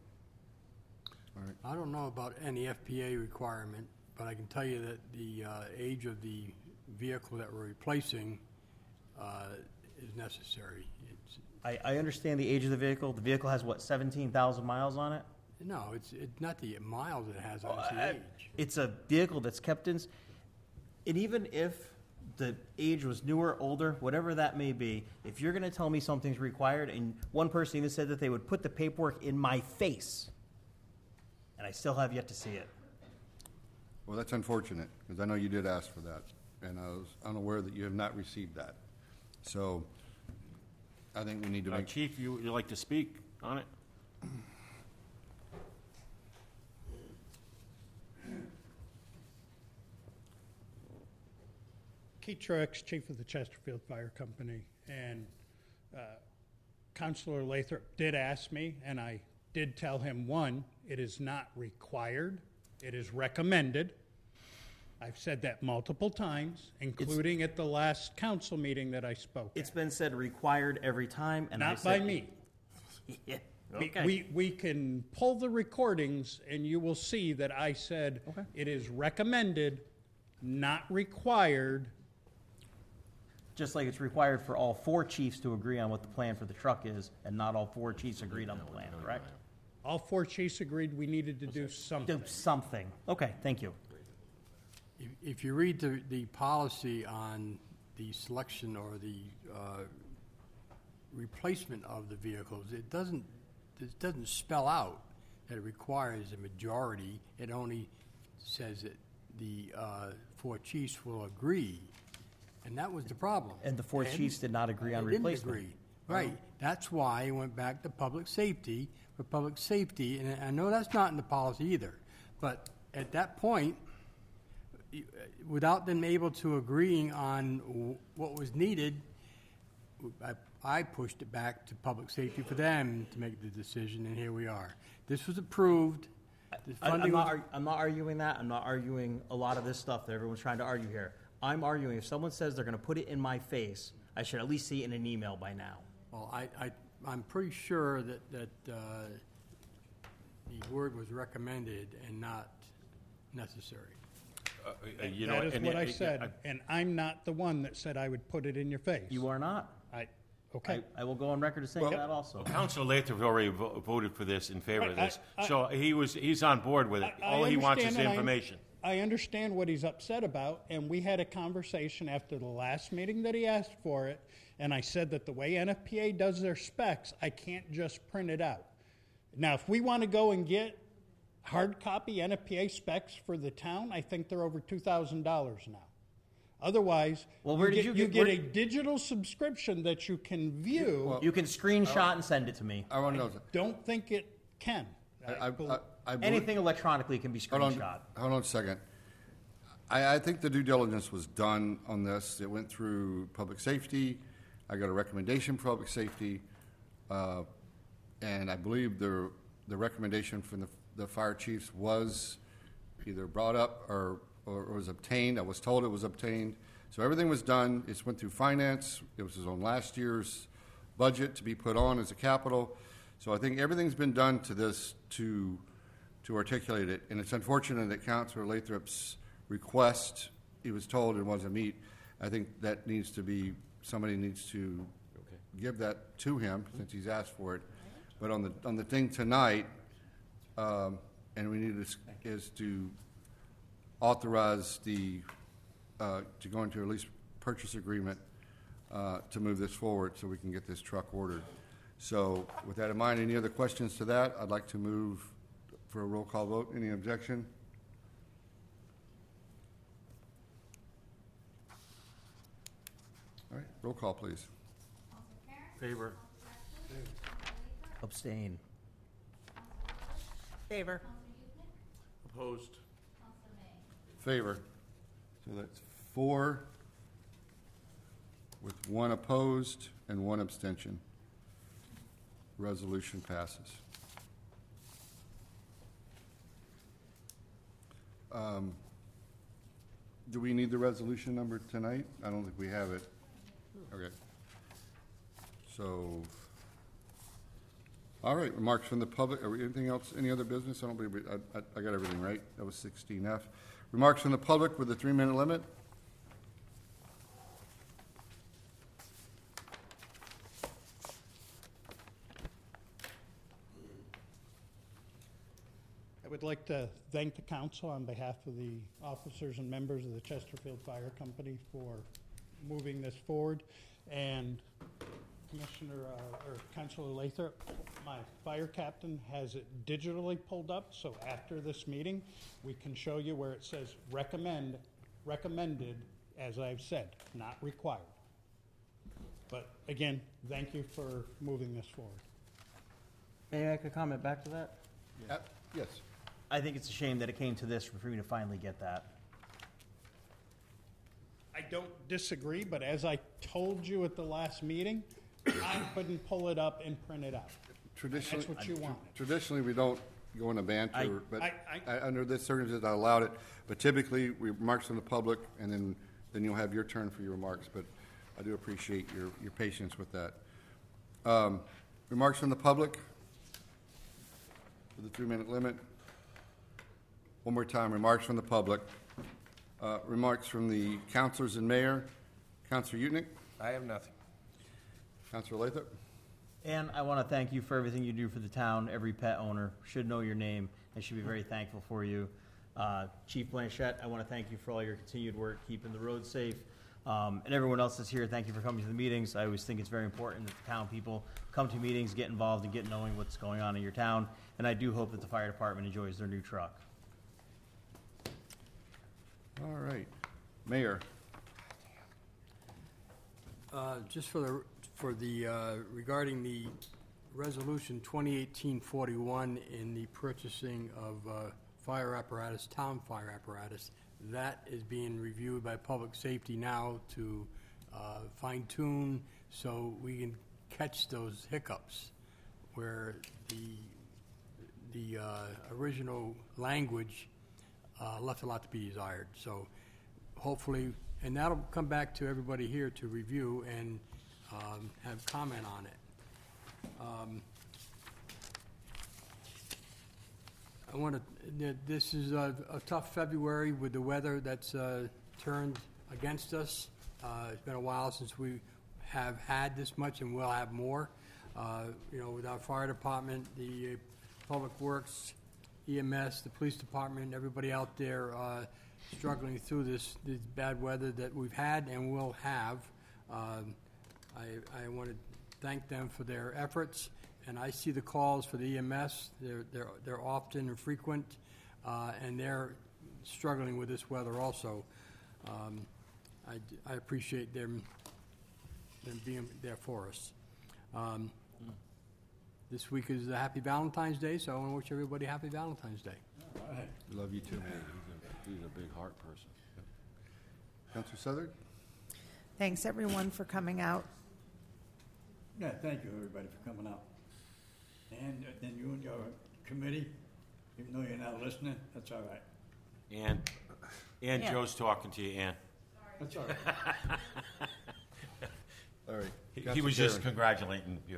C: I don't know about any F P A requirement, but I can tell you that the uh, age of the vehicle that we're replacing uh, is necessary. It's,
G: I, I understand the age of the vehicle. The vehicle has, what, seventeen thousand miles on it?
C: no, it's, it's not the miles it has on, it's
G: Uh,
C: the age.
G: It's a vehicle that's kept in, s- and even if the age was newer, older, whatever that may be, if you're going to tell me something's required, and one person even said that they would put the paperwork in my face, and I still have yet to see it.
B: Well, that's unfortunate, because I know you did ask for that, and I was unaware that you have not received that. So I think we need to
F: Uh,
B: make,
F: Chief, you, you like to speak on it?
M: Keith Truex, Chief of the Chesterfield Fire Company, and uh, Councilor Lathrop did ask me, and I did tell him, one, it is not required, it is recommended. I've said that multiple times, including at the last council meeting that I spoke
G: It's
M: at.
G: been said required every time, and I
M: Not
G: said...
M: by me.
G: Yeah,
M: We-
G: okay.
M: We, we can pull the recordings, and you will see that I said
G: Okay.
M: it is recommended, not required.
G: Just like it's required for all four chiefs to agree on what the plan for the truck is, and not all four chiefs agreed on the plan, correct?
M: All four chiefs agreed we needed to do something.
G: Do something. Okay, thank you.
C: If, if you read the, the policy on the selection or the uh, replacement of the vehicles, it doesn't, it doesn't spell out that it requires a majority. It only says that the uh, four chiefs will agree, and that was the problem.
N: And the four
C: And
N: chiefs did not agree on
C: they didn't
N: replacement.
C: agree. Right. That's why it went back to public safety for public safety, and I know that's not in the policy either. But at that point, you- without them able to agreeing on w- what was needed, I, I pushed it back to public safety for them to make the decision, and here we are. This was approved. The
N: I, I'm,
C: funding
N: not,
C: was-
N: ar- I'm not arguing that. I'm not arguing a lot of this stuff that everyone's trying to argue here. I'm arguing if someone says they're going to put it in my face, I should at least see it in an email by now.
C: Well, I, I, I'm pretty sure that, that uh, the word was recommended and not necessary.
F: Uh, uh, you know,
M: That is
F: and
M: what
F: it-
M: I
F: it-
M: said,
F: I-
M: and I'm not the one that said I would put it in your face.
N: You are not.
M: I, okay.
N: I, I will go on record as saying that also.
F: Councilor Lathrop already vo- voted for this in favor of
M: I-
F: this,
M: I-
F: so he was, he's on board with it.
M: I- I
F: All he wants is
M: understand, and I-
F: information.
M: I understand what he's upset about, and we had a conversation after the last meeting that he asked for it, and I said that the way N F P A does their specs, I can't just print it out. Now, if we want to go and get hard copy N F P A specs for the town, I think they're over two thousand dollars now. Otherwise,
N: Well, where
M: you,
N: did
M: get,
N: you
M: you
N: get-
M: get
N: where-
M: a digital subscription that you can view.
N: You can screenshot and send it to me.
B: I want to know.
M: Don't think it can.
B: I, I, I, I believe-
N: Anything electronically can be
B: Hold on,
N: screenshot.
B: hold on a second. I, I think the due diligence was done on this. It went through public safety. I got a recommendation for public safety. Uh, and I believe the, the recommendation from the, the fire chiefs was either brought up or, or was obtained. I was told it was obtained. So everything was done. It went through finance. It was on last year's budget to be put on as a capital. So I think everything's been done to this to, to articulate it. And it's unfortunate that Councilor Lathrop's request, he was told it wasn't meet. I think that needs to be, somebody needs to give that to him since he's asked for it. But on the, on the thing tonight, um, and we need is, is to authorize the, uh, to go into a lease purchase agreement uh, to move this forward so we can get this truck ordered. So with that in mind, any other questions to that? I'd like to move for a roll call vote. Any objection? All right, roll call, please.
F: Favor.
N: Abstain.
D: Favor.
L: Opposed.
B: Favor. So that's four with one opposed and one abstention. Resolution passes. Um, Do we need the resolution number tonight? I don't think we have it. Okay. So, all right, remarks from the public. Are we, anything else, any other business? I don't believe, we- I, I- I got everything right. That was sixteen F. Remarks from the public with a three-minute limit.
M: I would like to thank the council on behalf of the officers and members of the Chesterfield Fire Company for moving this forward. And Commissioner, uh, or Councilor Lathrop, my fire captain has it digitally pulled up, so after this meeting, we can show you where it says recommend, recommended, as I've said, not required. But again, thank you for moving this forward.
N: May I make a comment back to that?
B: Uh, Yes.
N: I think it's a shame that it came to this for me to finally get that.
M: I don't disagree, but as I told you at the last meeting, I couldn't pull it up and print it out.
B: Traditionally,
M: That's what you wanted.
B: Traditionally, we don't go into banter,
N: I-
B: but
M: I- I-
B: I- under this circumstance, I allowed it. But typically, we remarks from the public, and then, then you'll have your turn for your remarks. But I do appreciate your, your patience with that. Um, Remarks from the public with the three-minute limit. One more time, remarks from the public. Uh, Remarks from the councilors and mayor. Councilor Utnick?
L: I have nothing.
B: Councilor Lathrop?
N: And I want to thank you for everything you do for the town. Every pet owner should know your name and should be very thankful for you. Uh, Chief Blanchette, I want to thank you for all your continued work keeping the roads safe. Um, and everyone else that's here, thank you for coming to the meetings. I always think it's very important that the town people come to meetings, get involved, and get knowing what's going on in your town. And I do hope that the fire department enjoys their new truck.
B: All right. Mayor.
C: Uh, Just for the, for the, uh, regarding the resolution twenty eighteen forty-one in the purchasing of uh, fire apparatus, town fire apparatus, that is being reviewed by public safety now to uh, fine tune so we can catch those hiccups where the, the uh, original language uh, left a lot to be desired. So hopefully, and that'll come back to everybody here to review and um, have comment on it. Um, I want to, this is a, a tough February with the weather that's uh, turned against us. Uh, it's been a while since we have had this much and we'll have more. Uh, you know, with our fire department, the uh, public works, E M S, the police department, everybody out there uh, struggling through this, this bad weather that we've had and will have. Um, I, I want to thank them for their efforts. And I see the calls for the E M S. They're, they're, they're often and frequent, uh, and they're struggling with this weather also. Um, I, I appreciate them, them being there for us. Um, this week is a Happy Valentine's Day, so I want to wish everybody Happy Valentine's Day.
K: All right.
B: Love you too, man.
F: He's a, he's a big heart person.
B: Councilor Southern?
D: Thanks, everyone, for coming out.
K: Yeah, thank you, everybody, for coming out. And then you and your committee, even though you're not listening, that's all right.
F: Ann, Ann,
D: Yeah.
F: Joe's talking to you, Ann.
K: That's all right.
B: All right.
F: He, he
B: Councilor
F: was just
B: Karen.
F: congratulating you.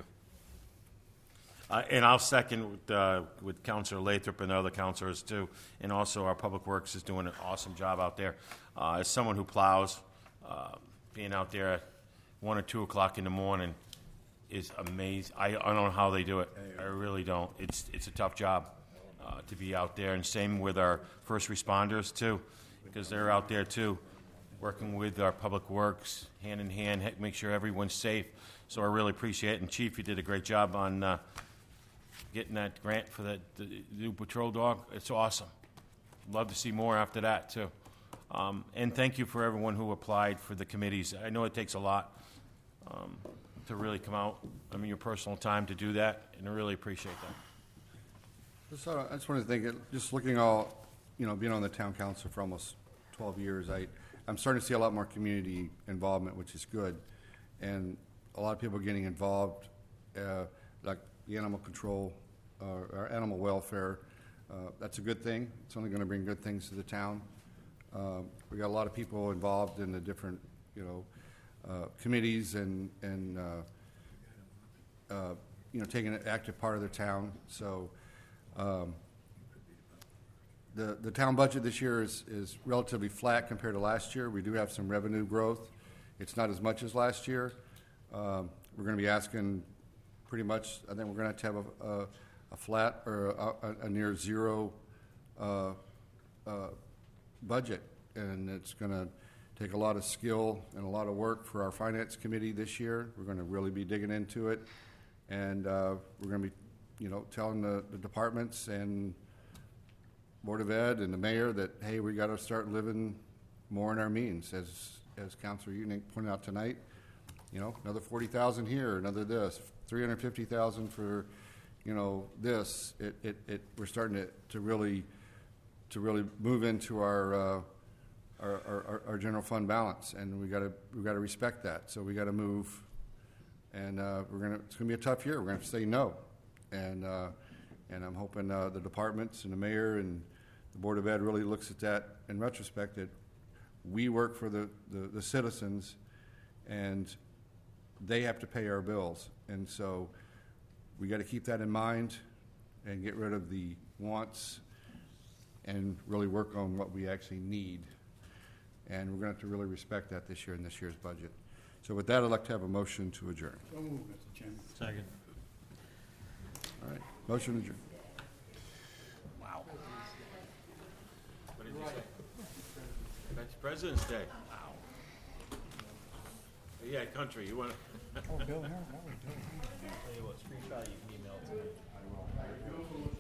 F: Uh, and I'll second with, uh, with Councilor Lathrop and other councilors too. And also our Public Works is doing an awesome job out there. Uh, as someone who plows, uh, being out there at one or two o'clock in the morning is amazing. I, I don't know how they do it. I really don't. It's, it's a tough job uh, to be out there. And same with our first responders too, because they're out there too, working with our Public Works, hand in hand, he- make sure everyone's safe. So I really appreciate it. And Chief, you did a great job on uh, getting that grant for that the new patrol dog. It's awesome. Love to see more after that, too. Um, and thank you for everyone who applied for the committees. I know it takes a lot um, to really come out. I mean, your personal time to do that, and I really appreciate that.
B: Just, uh, I just wanted to think, it- just looking all, you know, being on the town council for almost twelve years, I, I'm starting to see a lot more community involvement, which is good. And a lot of people getting involved, uh, like the animal control, uh, or animal welfare. Uh, that's a good thing. It's only going to bring good things to the town. Uh, we got a lot of people involved in the different, you know, uh, committees and, and uh, uh, you know, taking an active part of their town. So um, the, the town budget this year is, is relatively flat compared to last year. We do have some revenue growth. It's not as much as last year. Um, we're going to be asking pretty much, I think we're going to have a, a, a flat or a, a near zero uh, uh, budget. And it's going to take a lot of skill and a lot of work for our finance committee this year. We're going to really be digging into it. And uh, we're going to be, you know, telling the, the departments and Board of Ed and the mayor that, hey, we got to start living more in our means, as as Councilor Unick pointed out tonight. You know, another forty thousand here, another this, three hundred fifty thousand for, you know, this. It, it, it we're starting to, to really to really move into our uh, our, our our general fund balance, and we got to we got to respect that. So we got to move, and uh, we're gonna it's gonna be a tough year. We're gonna have to say no, and uh, and I'm hoping uh, the departments and the mayor and the Board of Ed really looks at that in retrospect. That we work for the, the, the citizens, and they have to pay our bills. And so we got to keep that in mind and get rid of the wants and really work on what we actually need. And we're going to have to really respect that this year in this year's budget. So with that, I'd like to have a motion to adjourn.
K: So move, Mister Chairman.
N: Second.
B: All right, motion adjourned.
F: Wow. That's President's Day. Wow. Yeah, country, you want to?
N: Tell you what, screenshot, you can email it to me.